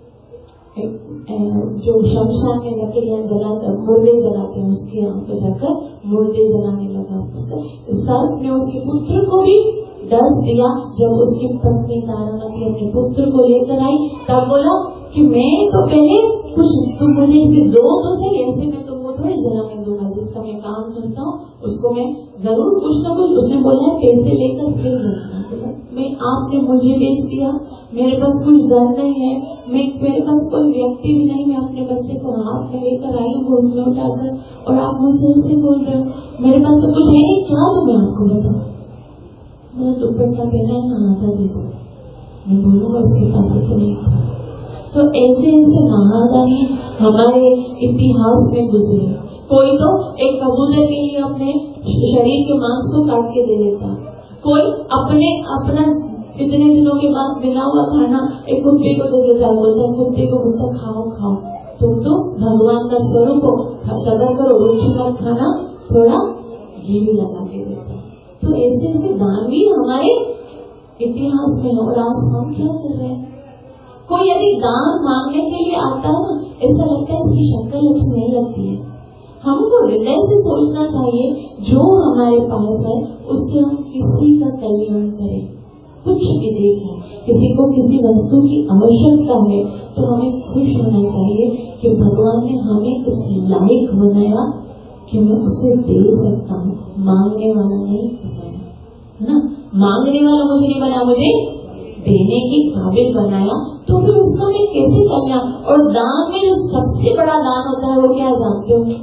जो शमशान में लकड़ियां मुर्दे जलाते हैं उसके यहाँ पे जाकर मुर्दे जलाने लगा। सर्प ने उसके पुत्र को भी डस दिया। जब उसकी पत्नी तारामती अपने पुत्र को लेकर आई तब बोला कि मैं तो पहले कुछ तुम मुझे इसे दो तो सही, ऐसे में तुमको थोड़ी जलाने दूंगा, जिसका मैं काम करता हूँ उसको मैं जरूर कुछ न कुछ। उसने बोला है पैसे लेकर फिर जलाना। मैं आपने मुझे बेच दिया, मेरे पास कुछ घर नहीं है, मेरे पास कोई व्यक्ति भी नहीं, मैं अपने बच्चे को हाथ में लेकर आई हूँ गोद में उठाकर, और आप मुझसे ऐसे बोल रहे हो, मेरे पास तो कुछ है नहीं, क्या तो मैं आपको बताऊँ। मैंने दुपट्टा पहना है ना, आधा दे दो, मैं बोलूंगा उसके पास तो नहीं था। तो ऐसे ऐसे महादानी हमारे इतिहास में गुजरे। कोई तो एक कबूतर के लिए अपने शरीर के मांस को काट के दे देता, कोई अपना इतने दिनों के बाद मिला हुआ खाना एक कुत्ते को दे देता, बोलता कुत्ते को बोलता खाओ खाओ, तुम तो भगवान का स्वरूप हो, कदर करो, रोटी मत खाना, थोड़ा घी भी लगा के देता। तो ऐसे ऐसे दान भी हमारे इतिहास में है। और आज हम क्या कर रहे हैं? कोई यदि दान मांगने के लिए आता है ना, ऐसा लगता है इसकी शक्ल अच्छी नहीं लगती है। हमको हृदय से सोचना चाहिए जो हमारे पास है उससे हम किसी का कल्याण करें। कुछ भी देखें, किसी को किसी वस्तु की आवश्यकता है तो हमें खुश होना चाहिए कि भगवान ने हमें इस लायक बनाया कि मैं उसे दे सकता हूँ, मांगने वाला नहीं बनाया, है ना। मांगने वाला मुझे नहीं बनाया, मुझे देने के काबिल बनाया। तो फिर उसका मैं कैसे कल्याण। और दान में जो सबसे बड़ा दान होता है वो क्या जानते हो?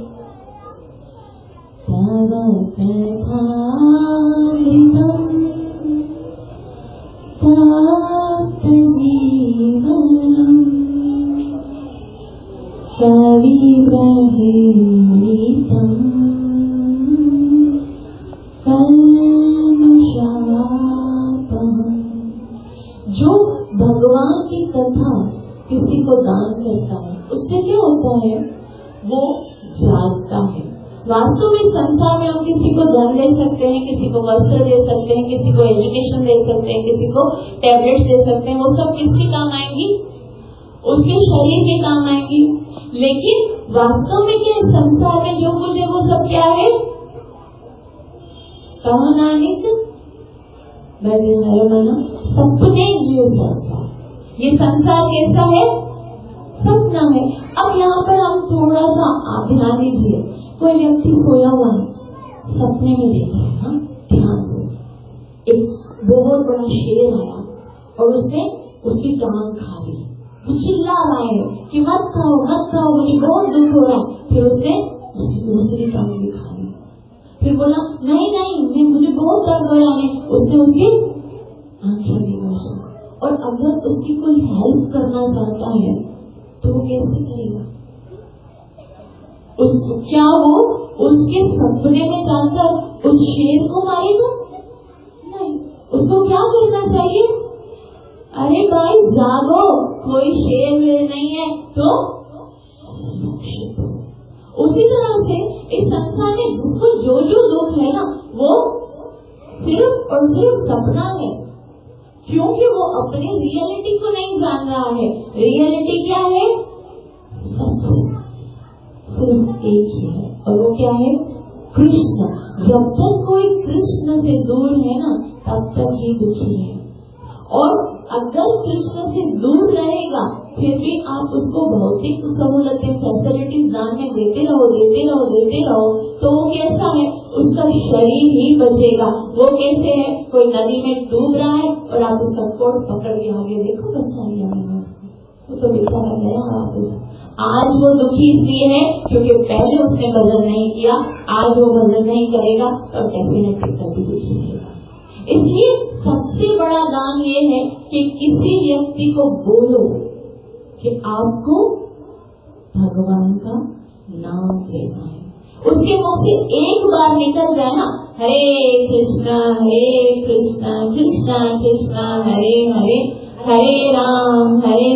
तव कथामृतम् तप्त जीवनम् कविव्रहेणीतम् कल्मषापहम्। जो भगवान की कथा किसी को दान करता है उससे क्या होता है? वो जागता है। वास्तव में संसार में हम किसी को धन दे सकते हैं, किसी को वस्त्र दे सकते हैं, किसी को एजुकेशन दे सकते हैं, किसी को टैबलेट दे सकते हैं, वो सब किसके काम आएंगी? उसके शरीर के काम आएंगी। लेकिन वास्तव में क्या संसार में जो कुछ है वो सब क्या है? कहा नानक सपने जियो संसार। ये संसार कैसा है? सपना है। अब यहाँ पर हम थोड़ा सा ध्यान दीजिए। कोई व्यक्ति सोया हुआ है, सपने में देख रहा है, हाँ ध्यान से, एक बहुत बड़ा शेर आया और उसने उसकी टांग खा ली। वो चिल्ला रहा है कि मत खाओ मत खाओ, मुझे बहुत दुख हो रहा है। फिर उसने उसकी दूसरी टांग भी खा ली। फिर बोला नहीं नहीं मुझे बहुत दर्द हो रहा है। उसने उसकी आंखें भी रोशन। और अगर उसकी कोई हेल्प करना चाहता है तो वो कैसे करेगा? क्या वो उसके सपने में जाकर उस शेर को मारेगा? नहीं। उसको क्या करना चाहिए? अरे भाई जागो, कोई शेर वेर नहीं है तो सुरक्षित हो। उसी तरह से इस संसार में जिसको जो जो दुख है ना वो सिर्फ और सिर्फ सपना है। क्योंकि वो अपने रियलिटी को नहीं जान रहा है। रियलिटी क्या है? सच सिर्फ एक ही है, और वो क्या है? कृष्ण। जब तक कोई कृष्ण से दूर है ना, तब तक ही दुखी है। और अगर कृष्ण से दूर रहेगा, फिर भी आप उसको भौतिक सहूलतें, फैसिलिटीज दान में देते रहो, तो वो कैसा है? उसका शरीर ही बचेगा। वो कैसे है? कोई नदी में डूब रहा है और आप उसका कोट पकड़ के आगे देखो, बच्चा लिया मैंने उसको, वो तो बेचारा गया वापस। आज वो दुखी इसलिए है क्योंकि पहले उसने भजन नहीं किया। आज वो भजन नहीं करेगा तो डेफिनेटली कभी दुखी रहेगा। इसलिए सबसे बड़ा दान ये है कि किसी व्यक्ति को बोलो कि आपको भगवान का नाम लेना है। उसके मुंह से एक बार निकल जाए ना, हरे कृष्णा कृष्णा कृष्णा हरे हरे, हरे राम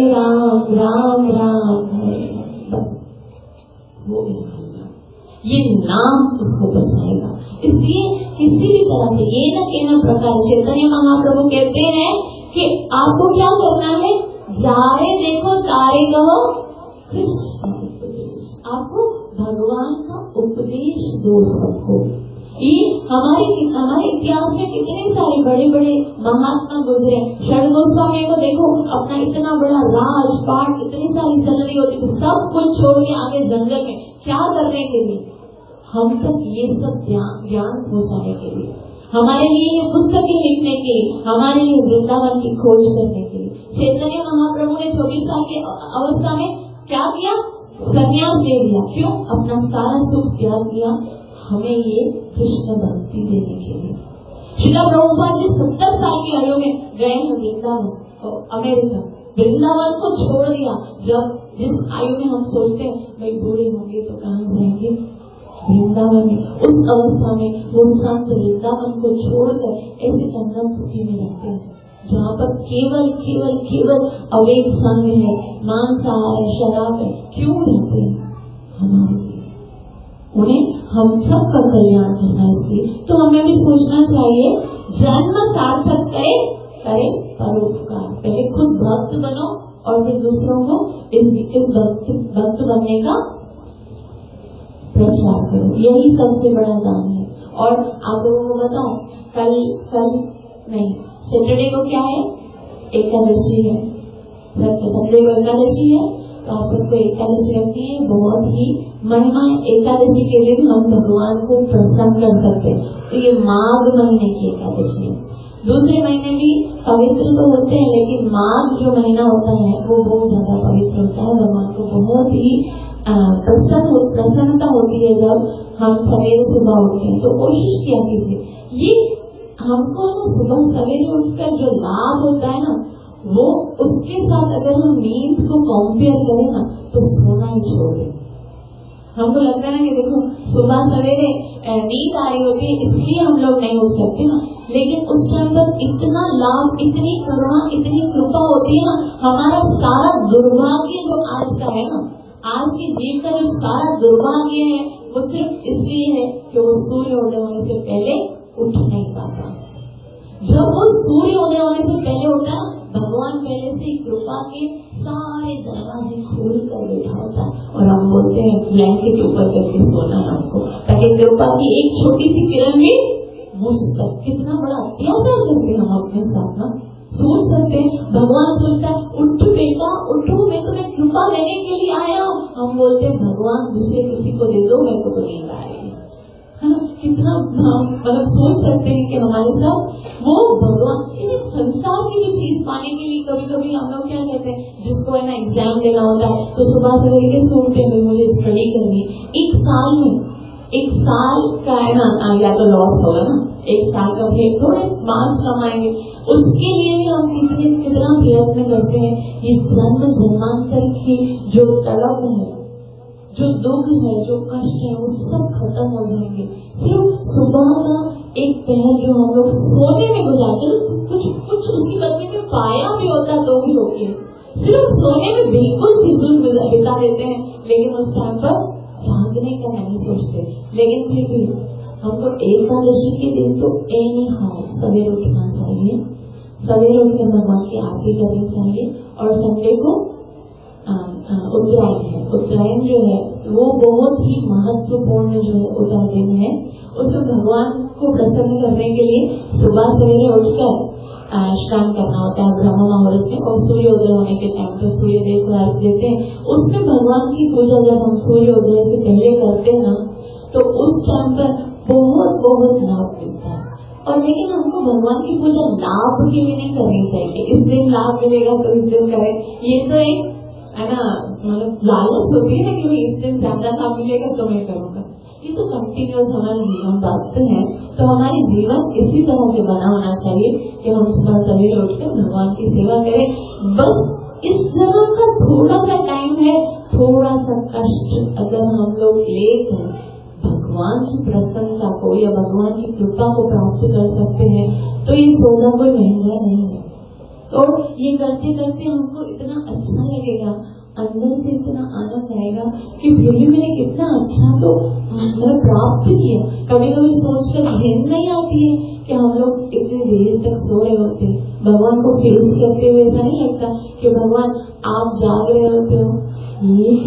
राम राम हरे, बस वो ये नाम उसको बचाएगा। इसलिए किसी भी तरह से ये न कहना प्रकार, चैतन्य महाप्रभु कहते हैं कि आपको क्या करना है? जारे देखो तारे कहो कृष्ण उपदेश। आपको भगवान का उपदेश दो सबको। ये हमारे इतिहास में कितने सारे बड़े बड़े महात्मा गुजरे। षड गोस्वामी को देखो, अपना इतना बड़ा राजपाट, इतनी सारी सैलरी होती थी, सब कुछ छोड़ के आगे जंगल में क्या करने के लिए? हम तक ये सब ज्ञान पहुँचाने के लिए, हमारे लिए ये पुस्तकें लिखने के लिए, हमारे लिए वृंदावन की खोज करने के लिए। चैतन्य महाप्रभु ने 24 साल की अवस्था में क्या किया? संन्यास ले लिया। क्यों? अपना सारा सुख त्याग दिया, हमें ये कृष्ण भक्ति देने के लिए। श्रील प्रभुपाद जी 70 साल की आयु में गए हैं वृंदावन, अमेरिका। वृंदावन को छोड़ दिया। जब जिस आयु में हम सोचते हैं भाई बूढ़े होंगे तो कहाँ जाएंगे, वृंदावन में, उस अवस्था में वो संत वृंदावन को छोड़कर ऐसे कन्नम सिटी में रहते हैं जहाँ पर केवल केवल केवल अवैध संग है, मांसाहार है, शराब है। क्यों रहते हैं? हमारे लिए, उन्हें हम सबका कल्याण करना है। इसलिए तो हमें भी सोचना चाहिए, जन्म सार्थक करे परोपकार। पहले खुद भक्त बनो और फिर दूसरों को इस भक्त बनने का प्रचार करो। यही सबसे बड़ा दान है। और आप लोगों को बताओ, कल नहीं, सैटरडे को क्या है? एकादशी है। सैटरडे को एकादशी है, तो आप सबको एकादशी रखती है। बहुत ही महिमा एकादशी के दिन हम भगवान को प्रसन्न कर सकते हैं। तो ये माघ महीने की एकादशी है। दूसरे महीने भी पवित्र तो होते हैं, लेकिन माघ जो महीना होता है वो बहुत ज्यादा पवित्र होता है। भगवान को बहुत ही प्रसन्नता होती है जब हम सवेरे सुबह उठते हैं। तो कोशिश किया कीजिए, ये हमको ना सुबह सवेरे उठकर जो लाभ होता है ना, वो उसके साथ अगर हम नींद को कंपेयर करें ना, तो सोना ही छोड़ दें। हमको लगता है ना कि देखो सुबह सवेरे नींद आ रही होती है इसलिए हम लोग नहीं उठ सकते ना, लेकिन उस टाइम पर इतना लाभ, इतनी करुणा, इतनी कृपा होती है ना। हमारा सारा दुर्भाग्य जो आज का है ना, आज के जीव का जो सारा दुर्भाग्य है, वो सिर्फ इसलिए है कि वो सूर्योदय होने से पहले उठ नहीं पाता। जब वो सूर्योदय होने से पहले उठता है, भगवान पहले से कृपा के सारे दरवाजे खोल कर बैठा होता है और हम बोलते हैं ब्लैंकेट ऊपर करके सोना है हमको, ताकि कृपा की एक छोटी सी किरण भी मुझ तक। कितना बड़ा अत्याचार करते हैं हम अपने साथ ना। सोच सकते हैं, भगवान सोचता है उठ बेटा उठो, मैं तुम्हें कृपा देने के लिए आया हूँ। हम बोलते हैं भगवान दूसरे किसी को दे दो, मेरे को तो नींद आ रही है ना। कितना मतलब सोच सकते हैं कि हमारे साथ वो भगवान संसार की भी चीज पाने के लिए कभी कभी हम लोग क्या कहते हैं, जिसको है ना एग्जाम देना होता है तो सुबह से लेके सोचते हैं मुझे स्टडी करनी है। एक साल का है ना, या तो लॉस होगा ना, एक साल का भी थोड़े मार्क्स कमाएंगे, उसके लिए भी हम कितना प्रयत्न करते हैं। ये जन्म जन्मांतर की जो तड़प है, जो दुख है, जो कष्ट है, वो सब खत्म हो जाएंगे। सिर्फ सुबह का एक पहर जो हम लोग सोने में गुजारते हैं, कुछ उसकी बदले में पाया भी होता तो भी होती है, सिर्फ सोने में बिल्कुल फिजूल बिता देते हैं, लेकिन उस टाइम पर जागने का नहीं सोचते। लेकिन फिर भी हमको एकादशी के दिन तो एनी हाउ सवेरे उठना चाहिए, सवेरे उठकर भगवान की आरती करनी चाहिए। और संडे को उत्तरायण है, उत्तरायण जो है वो बहुत ही महत्वपूर्ण जो है उतना दिन है। उसमें भगवान को प्रसन्न करने के लिए सुबह सवेरे उठकर स्नान करना होता है ब्रह्म मुहूर्त में, और सूर्योदय होने के टाइम पर सूर्योदय को अर्घ देते हैं। उसमें भगवान की पूजा जब हम सूर्योदय से पहले करते हैं ना, तो उस टाइम पर बहुत बहुत लाभ मिलता है। और लेकिन हमको भगवान की पूजा लाभ के लिए नहीं करनी चाहिए, इस दिन लाभ मिलेगा तो इस दिन करें, ये तो एक है ना, मतलब लालच होती है ना कि इस दिन ज्यादा लाभ मिलेगा तो मैं करूँगा। ये तो कंटिन्यूअस हमारा जीवन भक्त है, तो हमारी जीवन इसी तरह से बना होना चाहिए कि हम सुबह सवेरे उठकर भगवान की सेवा करें। बस इस जगह का थोड़ा सा टाइम है, थोड़ा सा कष्ट अगर हम लोग लेकर भगवान की प्रसन्नता को या भगवान की कृपा को प्राप्त कर सकते हैं, तो ये सौदा कोई महंगा नहीं है। और ये करते करते हमको इतना अच्छा लगेगा, अंदर से इतना आनंद आएगा कि फिर भी मैंने कितना अच्छा तो प्राप्त किया। कभी कभी सोचकर नींद नहीं आती है कि हम लोग इतनी देर तक सो रहे होते हैं, भगवान को फेस करते हुए ऐसा नहीं लगता कि भगवान आप जाग रहे होते हो। ये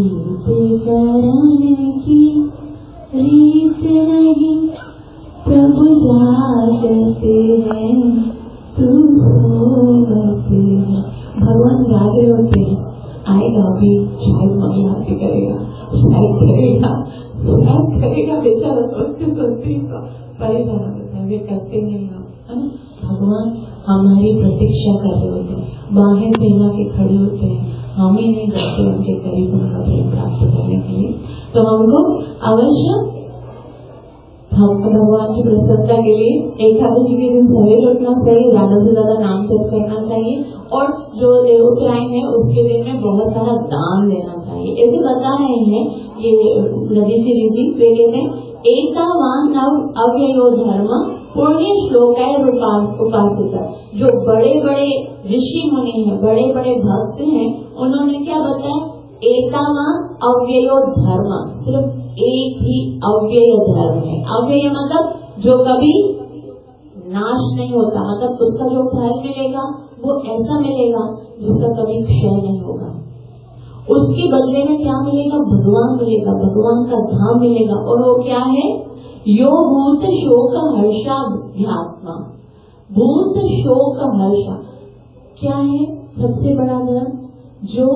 की रीत नहीं, प्रभु जागते हैं तू सोते है। भगवान जाग रहे होते हैं, आएगा अभी शायद मंगल आरती करेगा, शायद करेगा, शायद करेगा, बेचारा सोचते सोचते ही परेशान होता है, वे करते नहीं हो, है ना। भगवान हमारी प्रतीक्षा कर रहे होते हैं, बाहर सेना के खड़े होते हैं, हम ही नहीं जाते उनके करीब उनका प्रेम प्राप्त करने के लिए। तो हमको अवश्य भगवान की प्रसन्नता के लिए एकादशी के दिन सवेरे उठना चाहिए, ज्यादा से ज्यादा नाम जप करना चाहिए, और जो उत्तरायण है उसके दिन में बहुत सारा दान देना चाहिए। ऐसे बता रहे हैं ये नदीचरी जी, वे कहते हैं एकावान अव्ययो धर्म पुण्य श्लोकाय उपासिता। जो बड़े बड़े ऋषि मुनि हैं, बड़े बड़े भक्त हैं, उन्होंने क्या बताया, एकावान अव्ययो धर्म, सिर्फ एक ही अव्यय धर्म है। अव्यय मतलब जो कभी नाश नहीं होता, मतलब उसका जो फल मिलेगा वो ऐसा मिलेगा जिसका कभी क्षय नहीं होगा। उसके बदले में क्या मिलेगा, भगवान मिलेगा, भगवान का धाम मिलेगा। और वो क्या है, यो भूत शोक हर्षाभ्यात्मा। भूत शोक हर्षा क्या है, सबसे बड़ा धर्म, जो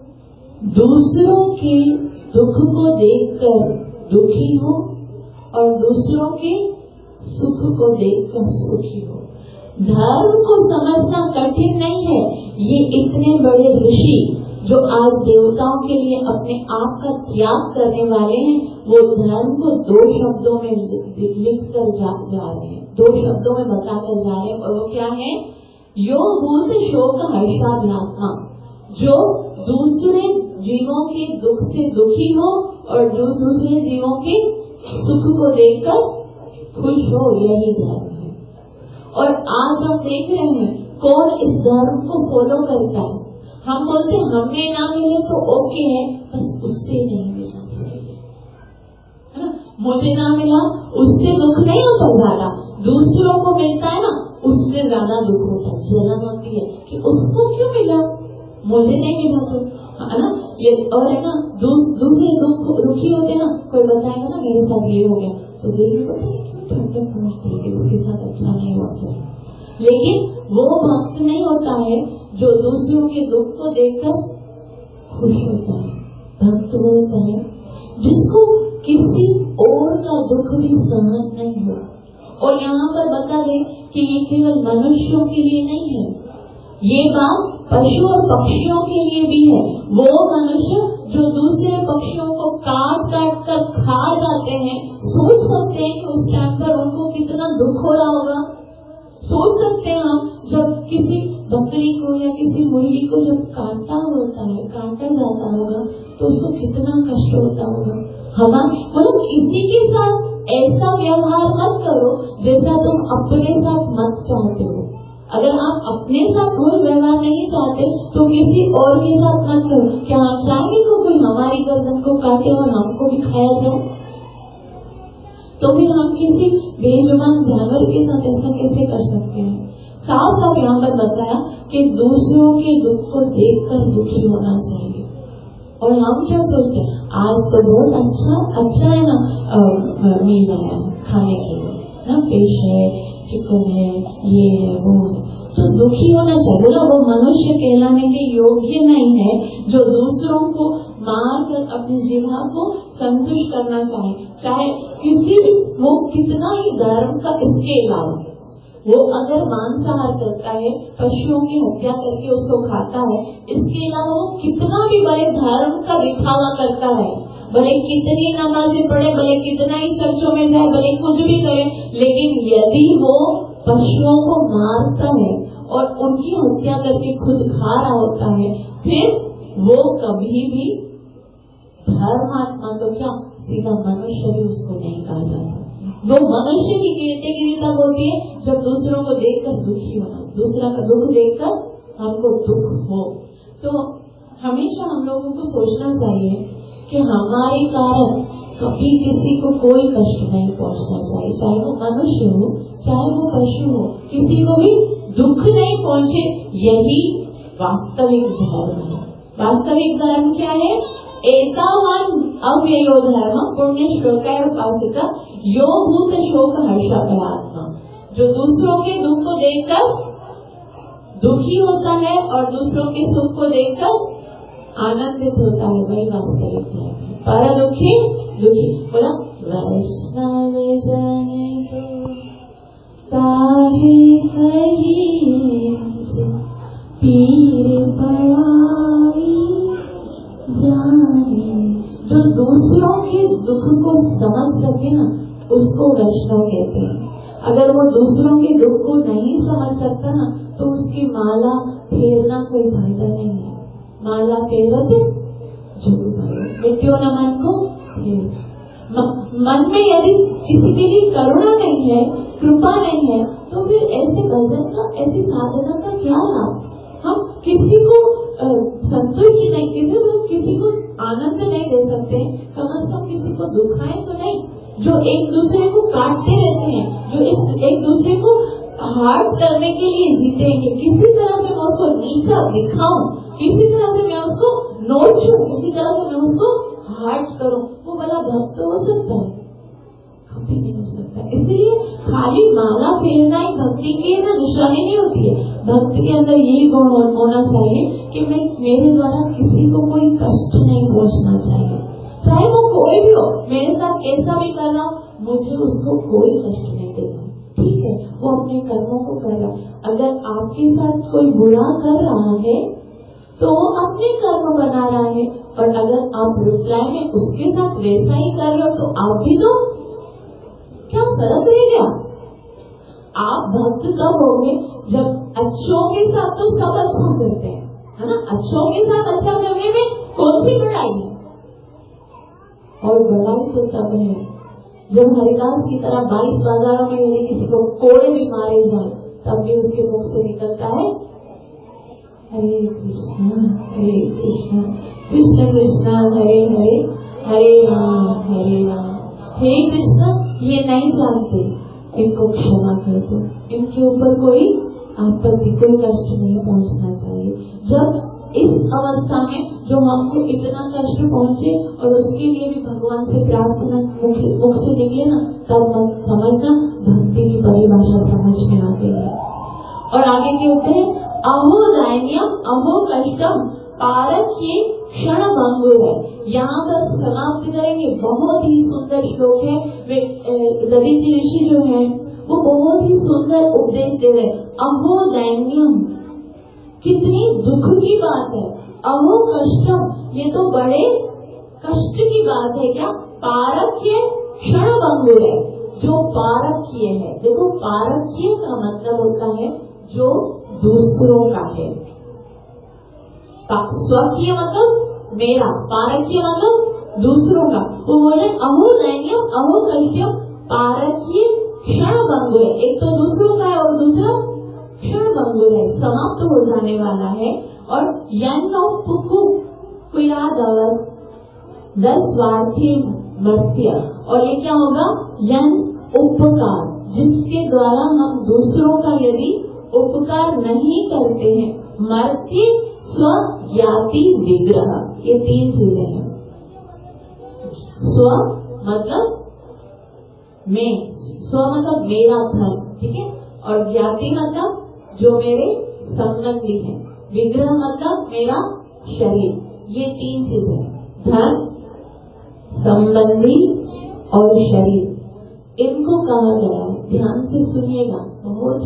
दूसरों के दुख को देखकर दुखी हो और दूसरों के सुख को देखकर सुखी हो। धर्म को समझना कठिन नहीं है। ये इतने बड़े ऋषि जो आज देवताओं के लिए अपने आप का त्याग करने वाले हैं, वो धर्म को 2 शब्दों में लिख कर जा रहे हैं, 2 शब्दों में बताकर जा रहे हैं। और वो क्या है, यो भूत शोक हर्षाभ्यात्मा, जो दूसरे जीवों के दुख से दुखी हो और दूसरे जीवों के सुख को देखकर खुश हो, यही धर्म है। और आज हम देख रहे हैं कौन इस धर्म को फॉलो करता है। हम बोलते हमें ना मिले तो ओके है, बस उससे नहीं मिलना चाहिए, है ना। मुझे ना मिला उससे दुख नहीं होता, ज्यादा दूसरों को मिलता है ना, उससे ज्यादा दुख होता है, जलन होती है कि उसको क्यों मिला, मुझे नहीं मिला तो, है ना। ये और है ना, दूसरे दुखी होते ना, कोई बताएगा ना मेरे साथ ये हो गया, तो दिल में पता है क्यों ठंडक पहुंचती है कि उसके साथ अच्छा नहीं हुआ चाहिए। लेकिन वो भक्त नहीं होता है जो दूसरों के दुख को देखकर खुश होता है। भक्त वो होता है जिसको किसी और का दुख भी सहन नहीं हो। और यहाँ पर बता दें कि ये केवल मनुष्यों के लिए नहीं है, ये बात पशु और पक्षियों के लिए भी है। वो मनुष्य जो दूसरे पक्षियों को काट काट कर खा जाते हैं, सोच सकते हैं कि उस टाइम पर उनको कितना दुख हो रहा होगा। सोच सकते हैं हम, जब किसी बकरी को या किसी मुर्गी को जब काटा जाता होगा तो उसको कितना कष्ट होता होगा। हमारे मतलब किसी के साथ ऐसा व्यवहार मत करो जैसा तुम अपने साथ मत चाहते हो। अगर आप अपने साथ कोई व्यवहार नहीं चाहते तो किसी और के साथ मत करो। क्या हम चाहेंगे कि कोई हमारी गर्दन को काटे और हमको भी खाया जाए? तो फिर हम किसी बेजुबान जानवर के साथ ऐसा कैसे कर सकते हैं? साफ साफ यहाँ पर बताया कि दूसरों के दुख को देखकर दुखी होना चाहिए। और हम क्या सोचते हैं, आज तो बहुत अच्छा है ना, मील है खाने के लिए ना, फिश है, चिकन है, ये है, वो है, तो दुखी होना चाहिए। बोला वो मनुष्य कहलाने के योग्य नहीं है जो दूसरों को मार कर अपनी जीवा को संतुष्ट करना चाहे, चाहे किसी भी, वो कितना ही धर्म का इसके अलावा, वो अगर मांसाहार करता है, पशुओं की हत्या करके उसको खाता है, इसके अलावा वो कितना भी बड़े धर्म का दिखावा करता है, भले कितनी नमाजें पढ़े, भले कितना ही चर्चों में जाए, भले कुछ भी करे, लेकिन यदि वो पशुओं को मारता है और उनकी हत्या करके खुद खा रहा होता है, फिर वो कभी भी धर्मात्मा तो क्या, सीधा मनुष्य भी उसको नहीं कहा जाता। वो मनुष्य की कैटेगरी तब होती है जब दूसरों को देखकर दुखी होना, दूसरा का दुख देखकर हमको दुख हो। तो हमेशा हम लोगों को सोचना चाहिए कि हमारे कारण कभी किसी को कोई कष्ट नहीं पहुंचना चाहिए, चाहे वो मनुष्य हो, चाहे वो पशु हो, किसी को भी दुख नहीं पहुंचे। यही वास्तविक धर्म है। वास्तविक धर्म क्या है? एतावान अव्ययो धर्म पुण्य श्लोकाय उपासिता यो भूत शोक हर्षा परात्मा, जो दूसरों के दुख को देखकर दुखी होता है और दूसरों के सुख को देखकर आनंदित होता है, वही वास्तविक धर्म है। पर दुखी दुखी बोला वैष्णव जन तारे कहिए पीर पड़ाई जाने, जो दूसरों के दुख को समझ सके ना, उसको वैष्णव कहते हैं। अगर वो दूसरों के दुख को नहीं समझ सकता ना, तो उसकी माला फेरना कोई फायदा नहीं है। माला फेरते मिट्टियों न मन को फेर। मन में यदि किसी के लिए करुणा नहीं है, कृपा नहीं है, तो फिर ऐसे भजन का, ऐसी साधना का क्या लाभ? हम किसी को संतुष्ट नहीं, किसी को आनंद नहीं दे सकते, कम से कम किसी को दुखाए तो नहीं। जो एक दूसरे को काटते रहते हैं, जो एक दूसरे को हार्ट करने के लिए जीतेंगे, किसी तरह से मैं उसको नीचा दिखाऊं, किसी तरह से मैं उसको नोचूं, किसी तरह से मैं उसको हार्ट करूं, वो भला भक्त हो सकता है? कभी नहीं हो सकता। इसलिए खाली माला फेरना एक भक्ति की ना निशानी नहीं होती है। भक्ति के अंदर यही गुण होना चाहिए कि मैं, मेरे द्वारा किसी को कोई कष्ट नहीं पहुंचना चाहिए, चाहे वो कोई भी हो, मेरे साथ कैसा भी कर रहा हो, मुझे उसको कोई कष्ट नहीं देना। ठीक है, वो अपने कर्मों को कर रहा है। अगर आपके साथ कोई बुरा कर रहा है तो वो अपने कर्म बना रहा है, और अगर आप रिप्लाई में उसके साथ वैसा ही कर रहे हो तो आप भी तो, क्या फर्क रह गया? आप भक्त कब होंगे? जब अच्छों के साथ तो सब अच्छा करते हैं, है ना? अच्छों के साथ अच्छा करने में कौन सी बड़ाई है? और बड़ाई तो तब है जब हरिदास की तरह 22 बाजारों में यदि किसी को कोड़े भी मारे जाए, तब भी उसके मुख से निकलता है हरे कृष्णा कृष्ण कृष्णा हरे हरे, हरे राम हे कृष्ण। ये नहीं जानते, इनको क्षमा कर दो, इनके ऊपर कोई आपत्ति, कोई कष्ट नहीं पहुंचना चाहिए। जब इस अवस्था में जो हमको इतना कष्ट पहुंचे और उसके लिए भी भगवान से प्रार्थना मुख से निकले ना, तब समझना भक्ति की परिभाषा समझ में आ गई है। और आगे कहते हैं अहो दैन्यम अहो कष्टम पारख्ये क्षण भंगुर है। यहाँ पर समाप्त करेंगे। बहुत ही सुंदर श्लोक है। वे दधीचि ऋषि जो है वो बहुत ही सुंदर उपदेश दे रहे। अहो दैन्यम, कितनी दुख की बात है। अहो कष्टम, ये तो बड़े कष्ट की बात है। क्या? पारख्य क्षण भंगुर है, जो पारख्य है। देखो, पारख्य का मतलब होता है जो दूसरों का है। स्वकीय मतलब मेरा, पारकीय मतलब दूसरों का। वो बोले अहो दैन्यम अहो कष्टम पारकीय क्षण भंगुर है। एक तो दूसरों का है और दूसरा क्षण भंगुर है, समाप्त हो जाने वाला है। और यन्नो पुकु कुयाद दस स्वार्थी मर्त्य, और ये क्या होगा? यन उपकार, जिसके द्वारा हम दूसरों का यदि उपकार नहीं करते हैं। मर्त्य स्व ज्ञाति विग्रह, ये 3 चीजें हैं। स्व मतलब मैं, स्व मतलब मेरा धन, ठीक है, और ज्ञाति मतलब जो मेरे संबंधी है, विग्रह मतलब मेरा शरीर। ये 3 चीजें, धन, संबंधी और शरीर, इनको कहा गया है। ध्यान से सुनिएगा, बहुत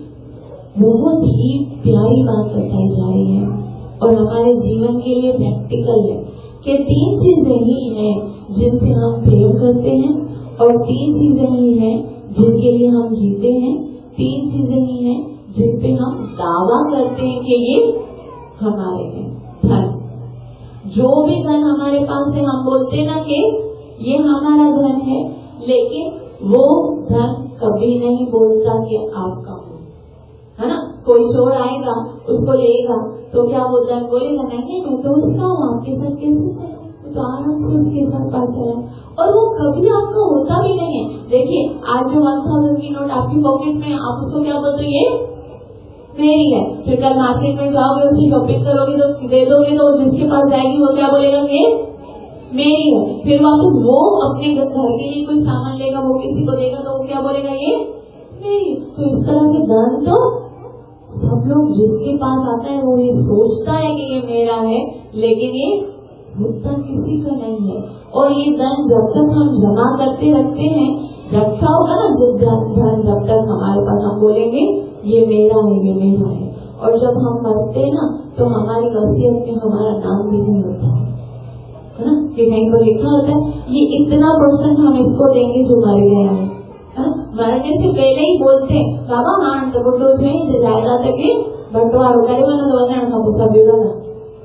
ही प्यारी बात बताई जा रही है और हमारे जीवन के लिए प्रैक्टिकल है कि 3 चीजें ही हैं जिनसे हम प्रेम करते हैं और 3 चीजें ही हैं जिनके लिए हम जीते हैं, 3 चीजें ही हैं जिन पे हम दावा करते हैं कि ये हमारे हैं। धन, जो भी धन हमारे पास है, हम बोलते हैं ना कि ये हमारा धन है, लेकिन वो धन कभी नहीं बोलता कि आपका हो, है ना। कोई चोर आएगा, उसको लेगा तो क्या बोलता है, बोलेगा नहीं मैं तो उसका हूँ, आपके साथ कैसे चले, तो आराम से उसके साथ बात है, और वो कभी आपका होता भी नहीं है। देखिए, आज जो 1000 की नोट आपकी पॉकेट में, आप उसको क्या बोलते हो, ये मेरी है। फिर कल मार्केट में जाओगे, उसकी शॉपिंग करोगे तो दे दोगे, तो जिसके पास जाएगी वो क्या बोलेगा, ये मेरी है। फिर वापस वो अपने घर के लिए कोई सामान लेगा, वो किसी को देगा, तो वो क्या बोलेगा, ये मेरी। तो इस तरह के धन तो सब लोग, जिसके पास आता है वो ये सोचता है कि ये मेरा है, लेकिन ये होता किसी का नहीं है। और ये धन जब तक हम जमा करते रखते हैं, रखा होगा ना धन, जब तक हमारे पास, हम बोलेंगे ये मेरा है, ये मेरा है। और जब हम मरते हैं ना, तो हमारी वसीयत में हमारा नाम भी नहीं होता है ना, कि कहीं पर लिखा होता है ये इतना % हम इसको देंगे जो मर गया है। मरने से पहले ही बोलते हैं, बाबा हाँ तो जायदाद के बंटवारो करे, मैंने 2 का पुस्तक बिगड़ा ना,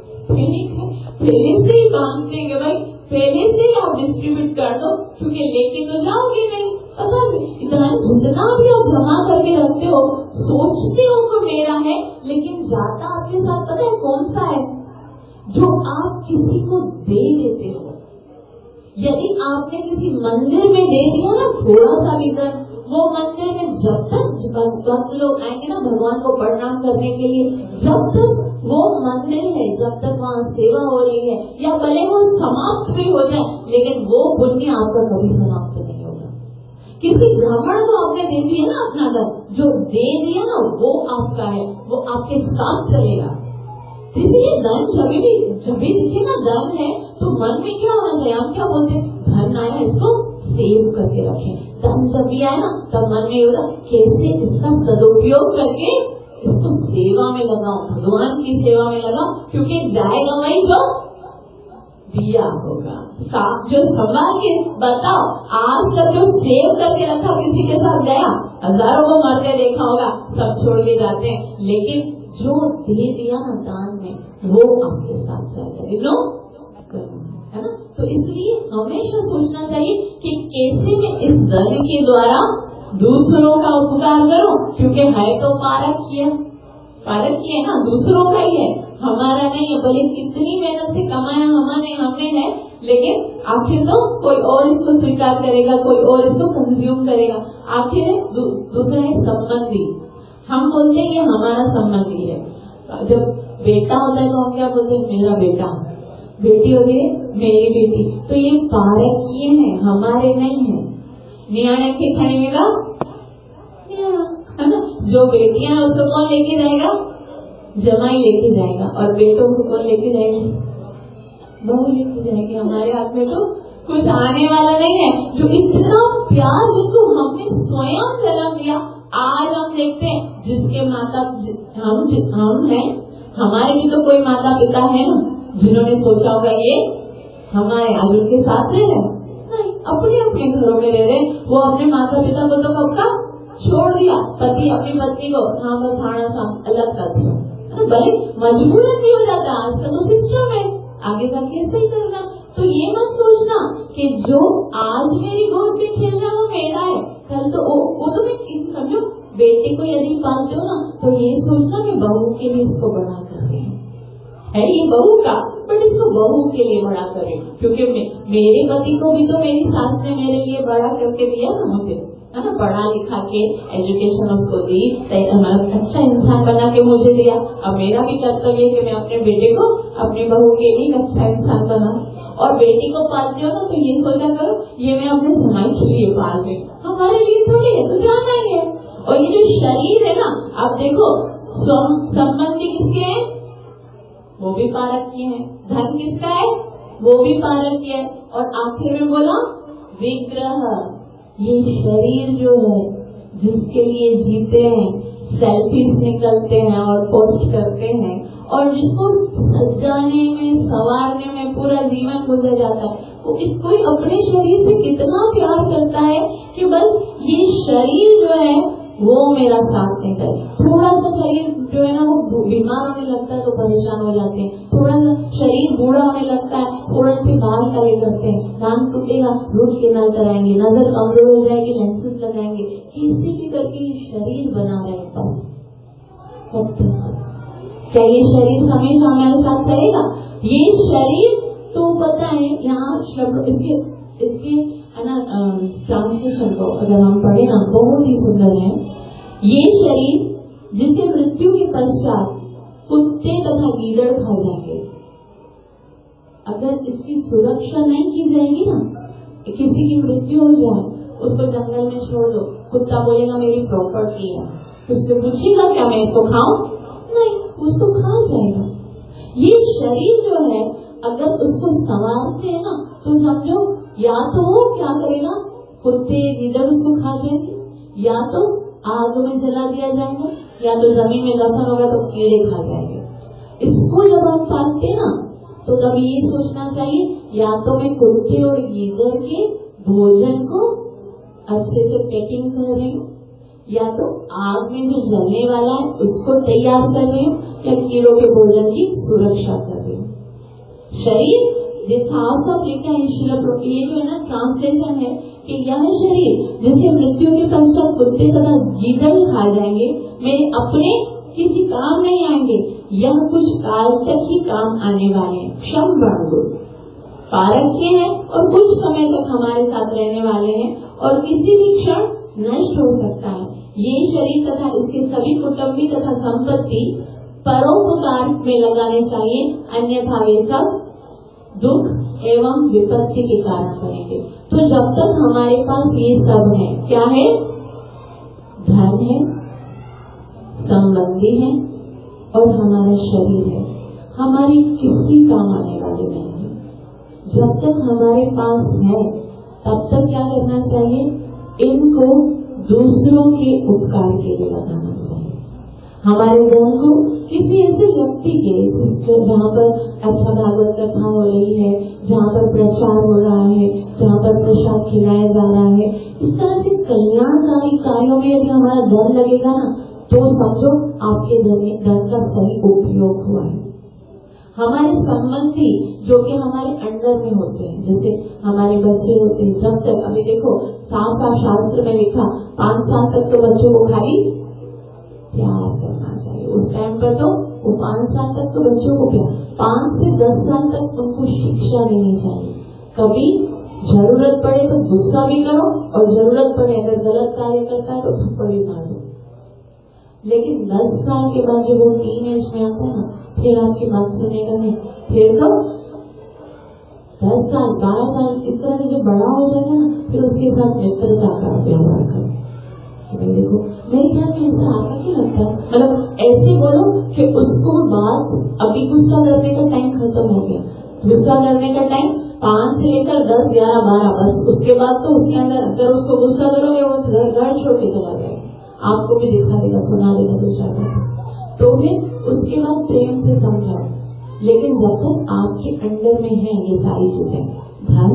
पहले से ही बांधते हैं कि भाई पहले से ही आप डिस्ट्रीब्यूट कर दो, क्योंकि लेके तो जाओगे नहीं। पता नहीं, इतना जितना भी आप जमा करके रखते हो, सोचते हो तो मेरा है, लेकिन जाता आपके साथ पता है कौन सा है, जो आप किसी को दे देते हो। यदि आपने किसी मंदिर में दे दिया ना थोड़ा सा भी धन, वो मंदिर में जब तक लोग आएंगे ना भगवान को प्रणाम करने के लिए, जब तक वो मंदिर है, जब तक वहाँ सेवा हो रही है, या भले वो समाप्त भी हो जाए, लेकिन वो पुण्य आपका कभी समाप्त नहीं होगा। किसी ब्राह्मण को आपने दे दिया ना अपना धन, जो दे दिया ना वो आपका है, वो आपके साथ चलेगा। इसलिए धन जब भी दिखे ना धन है, तो मन में क्या होना चाहिए, हम क्या बोलते हैं, धन आया इसको सेव करके रखें। धन जब भी आया ना, तब मन में होगा कैसे इसका सदुपयोग करके इसको सेवा में लगाऊं, भगवान की सेवा में लगाऊं, क्योंकि जाएगा वही जो दिया होगा। जो संभाल के बताओ, आज तक जो सेव करके रखा किसी के साथ गया, हजारों को मरते देखा होगा, सब छोड़ के जाते हैं, लेकिन जो दे दिया ना दान में, वो आपके साथ जाएगा, है ना। तो इसलिए हमेशा सोचना चाहिए कि कैसे मैं इस धन के द्वारा दूसरों का उपकार करूं, क्योंकि है तो पारक किया ना, दूसरों का ही है, हमारा नहीं है। भले कितनी मेहनत से कमाया हमने है, लेकिन आखिर तो कोई और इसको स्वीकार करेगा, कोई और इसको कंज्यूम करेगा। आखिर दूसरा है संबंधी। हम बोलते हैं ये हमारा संबंधी है। जब बेटा होता है तो हम क्या बोलते हैं, मेरा बेटा, बेटी होती है मेरी बेटी। तो ये पारक किए हैं, हमारे नहीं है। नियाणे के खड़ेगा है ना, जो बेटियां हैं उसको कौन लेके जाएगा, जमाई लेके जाएगा, और बेटों को कौन लेके जाएगी, बहू लेके जाएगी। हमारे हाथ में तो कुछ आने वाला नहीं है। जो इतना प्यार जिसको हमने स्वयं जन्म दिया, आज हम देखते हैं जिसके माता हम हैं, हमारे भी तो कोई माता पिता है ना, जिन्होंने सोचा होगा ये हमारे आज उनके साथ रह रहे, नहीं अपने अपने घरों में रह रहे। वो अपने माता पिता को तो कब का छोड़ दिया, पति अपनी पत्नी को हाँ बस खाना सा अलग कर दिया, भले मजबूरन भी हो जाता है, आजकल तो सिस्टम है, आगे जाके ऐसे ही करना। तो ये मत सोचना कि जो आज मेरी गोद में खेल रहा वो मेरा है, कल तो वो तो मैं समझो बेटे को यदि पालते हो ना, तो ये सोचना कि बहू के लिए इसको बड़ा कर रही है ये बहू का, बट इसको बहू के लिए बड़ा करे, क्योंकि मेरे पति को भी तो मेरी सास ने मेरे लिए बड़ा करके दिया ना मुझे, है ना, पढ़ा लिखा के एजुकेशन उसको दी, अच्छा इंसान बना के मुझे दिया। अब मेरा भी कर्तव्य है कि मैं अपने बेटे को, अपनी बहू के लिए अच्छा इंसान बनाऊं। और बेटी को पालते हो ना तो ये सोचा करो ये मैं अपने समाज के लिए पाल रही हूँ, हमारे लिए थोड़ी है, तो जाना ही है। और ये जो शरीर है ना, आप देखो संबंधी किसके हैं, वो भी पारक के हैं, धन किसका है, वो भी पारक है। और आखिर में बोला विग्रह, ये शरीर जो है जिसके लिए जीते हैं, सेल्फीज निकलते हैं और पोस्ट करते हैं, और जिसको सजाने में संवारने में पूरा जीवन गुजर जाता है, वो कोई अपने शरीर से कितना प्यार करता है कि बस ये शरीर जो है वो मेरा साथ नहीं करे। थोड़ा सा शरीर जो है ना वो बीमार होने लगता है तो परेशान हो जाते हैं, थोड़ा सा शरीर बूढ़ा होने लगता है, थोड़ा से बाल काले करते हैं, दांत टूटेगा रूट केनाल कराएंगे, नजर कमजोर हो जाएगी लेंसेज लगाएंगे, किसी भी करके शरीर बना रहे बस। क्या ये शरीर हमेशा हमारे साथ रहेगा? ये शरीर तो पता है यहाँ इसके ट्रांसलेशन को अगर हम पढ़े ना बहुत ही सुंदर है। ये शरीर जिसे मृत्यु के पश्चात कुत्ते तथा गीदड़ खा जाएंगे, अगर इसकी सुरक्षा नहीं की जाएगी ना, किसी की मृत्यु हो जाए उसको जंगल में छोड़ दो, कुत्ता बोलेगा मेरी प्रॉपर्टी है, उससे पूछेगा क्या मैं इसको खाऊं? नहीं, उसको खा जाएगा। ये शरीर जो है अगर उसको संवारते हैं ना तो समझो या तो वो क्या करेगा, कुत्ते गीदड़ उसको खा जाएंगे, या तो आग में जला दिया जाएगा, या तो जमीन में दफन होगा तो कीड़े खा जाएंगे। इसको जब हम पालते ना तो तब ये सोचना चाहिए या तो मैं कुत्ते और गीदड़ के भोजन को अच्छे से पैकिंग कर रही हूँ, या तो आग में जो जलने वाला है उसको तैयार कर रही हूँ, या कीड़ों के भोजन की सुरक्षा कर रही हूँ। शरीर लिखा है, ये जो है ना ट्रांसलेशन है कि यह शरीर जिसे मृत्यु के पश्चात कुत्ते तथा गीदड़ खा जाएंगे, मेरे अपने किसी काम नहीं आएंगे, यह कुछ काल तक ही काम आने वाले हैं, क्षम बंधु पारक के हैं और कुछ समय तक हमारे साथ रहने वाले हैं और किसी भी क्षण नष्ट हो सकता है। ये शरीर तथा इसके सभी कुटुंबी तथा संपत्ति परोपकार में लगाने चाहिए, अन्यथा वे सब दुख एवं विपत्ति के कारण बनेंगे। तो जब तक हमारे पास ये सब है, क्या है, धन है, संबंधी है और हमारा शरीर है, हमारे किसी काम आने वाले नहीं है। जब तक हमारे पास है तब तक क्या करना चाहिए, इनको दूसरों के उपकार के लिए लगाना चाहिए। हमारे धन को किसी ऐसे व्यक्ति के जहाँ पर अच्छा भागवत कथा हो रही है, जहाँ पर प्रचार हो रहा है, जहाँ पर प्रसाद खिलाया जा रहा है, इस तरह से कल्याणकारी कार्यों में यदि हमारा धन लगेगा ना तो समझो आपके धन का सही उपयोग हुआ है। हमारे संबंधी जो कि हमारे अंडर में होते हैं, जैसे हमारे बच्चे होते हैं, जब तक अभी देखो साफ शास्त्र में लिखा 5 साल तक तो बच्चों को खाली प्यार करना चाहिए। उस टाइम पर तो वो 5 साल तक तो बच्चों को प्यार, 5 से 10 साल तक उनको शिक्षा देनी चाहिए। कभी जरूरत पड़े तो गुस्सा भी करो और जरूरत पड़े अगर गलत कार्य करता है तो थप्पड़ भी मार दो। लेकिन 10 साल के बाद जब वो टीनेज में आता है ना, फिर आपकी बात सुनेगा नहीं, फिर तो 10 साल 12 साल इस तरह से जो बड़ा हो जाएगा ना, फिर उसके साथ मित्रता का व्यवहार करो। देखो मेरे ख्याल में ऐसा आपका क्या लगता है, मतलब ऐसे बोलो कि उसको बात अभी गुस्सा करने का टाइम खत्म हो गया, गुस्सा करने का टाइम 5 से लेकर 10, 11, 12 बस, उसके बाद तो उसके अंदर अगर उसको गुस्सा करोगे वो घर छोड़ के चला जाएगा, आपको भी दिखा देगा, सुना देगा 2-4 बार। तो फिर उसके बाद प्रेम से समझाओ। लेकिन जब तक आपके अंडर में है ये सारी चीजें, धन,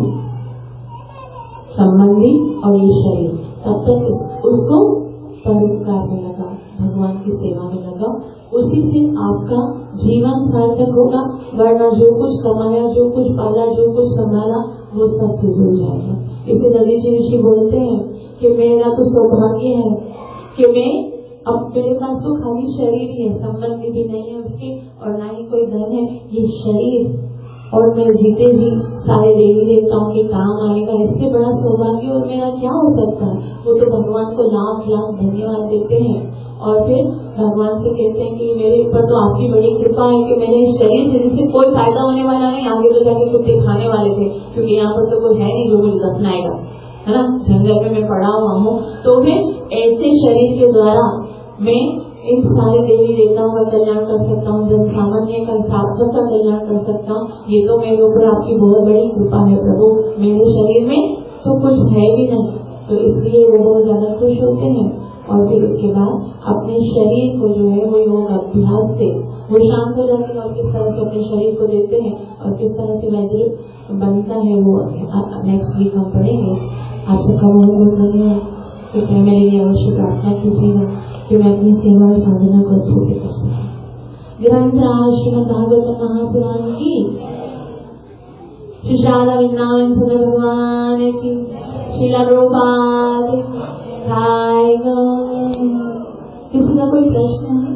संबंधी और ये शरीर, तब तक उसको परोपकार में लगाओ, भगवान की सेवा में लगाओ, उसी से आपका जीवन सार्थक होगा। वरना जो कुछ कमाया, जो कुछ पाला, जो कुछ संभाला, वो सब फिजूल जाएगा। इसे दधीचि ऋषि बोलते हैं कि मेरा तो सौभाग्य है कि मैं अब मेरे पास तो खाली शरीर ही है, संबंधी भी नहीं है उसके और ना ही कोई धन है, ये शरीर, और मैं जीते जी सारे देवी देवताओं के काम आएगा। इससे बड़ा सौभाग्य और मेरा क्या हो सकता है। वो तो भगवान को लाख लाख धन्यवाद देते हैं और फिर भगवान से कहते हैं कि मेरे ऊपर तो आपकी बड़ी कृपा है कि मेरे शरीर से जिससे कोई फायदा होने वाला नहीं, आगे तो जाके कुत्ते खाने वाले थे, क्योंकि यहाँ पर तो कोई है नहीं जो मुझे दफनाएगा, है ना, जंगल में मैं पड़ा हुआ हूँ। तो फिर ऐसे शरीर के द्वारा मैं इन सारे देवी देवताओं का कल्याण कर सकता हूँ, जन सामान्य का साधकों का कल्याण कर सकता हूँ। ये तो मेरे ऊपर आपकी बहुत बड़ी कृपा है प्रभु। मेरे शरीर में तो कुछ है भी नहीं, तो इसलिए वो बहुत ज्यादा खुश होते हैं। और फिर उसके बाद अपने शरीर को जो है वो योग अभ्यास से वो शांत हो जाते हैं और किस तरह से अपने शरीर को देते हैं और किस तरह से वज्र बनता है वो नेक्स्ट वीक हम पढ़ेंगे। आप सबका बहुत बहुत धन्यवाद। कृपया मेरे लिए अवश्य प्रार्थना कीजिएगा कि मैं अपनी सेवा और साधना को अच्छे से कर सकूं। ग्रंथ श्रीमद् भागवत महापुराण की श्री शारदा वृंदावन सुंदर भगवान की शीला प्रभुपाद। किसी का कोई प्रश्न है?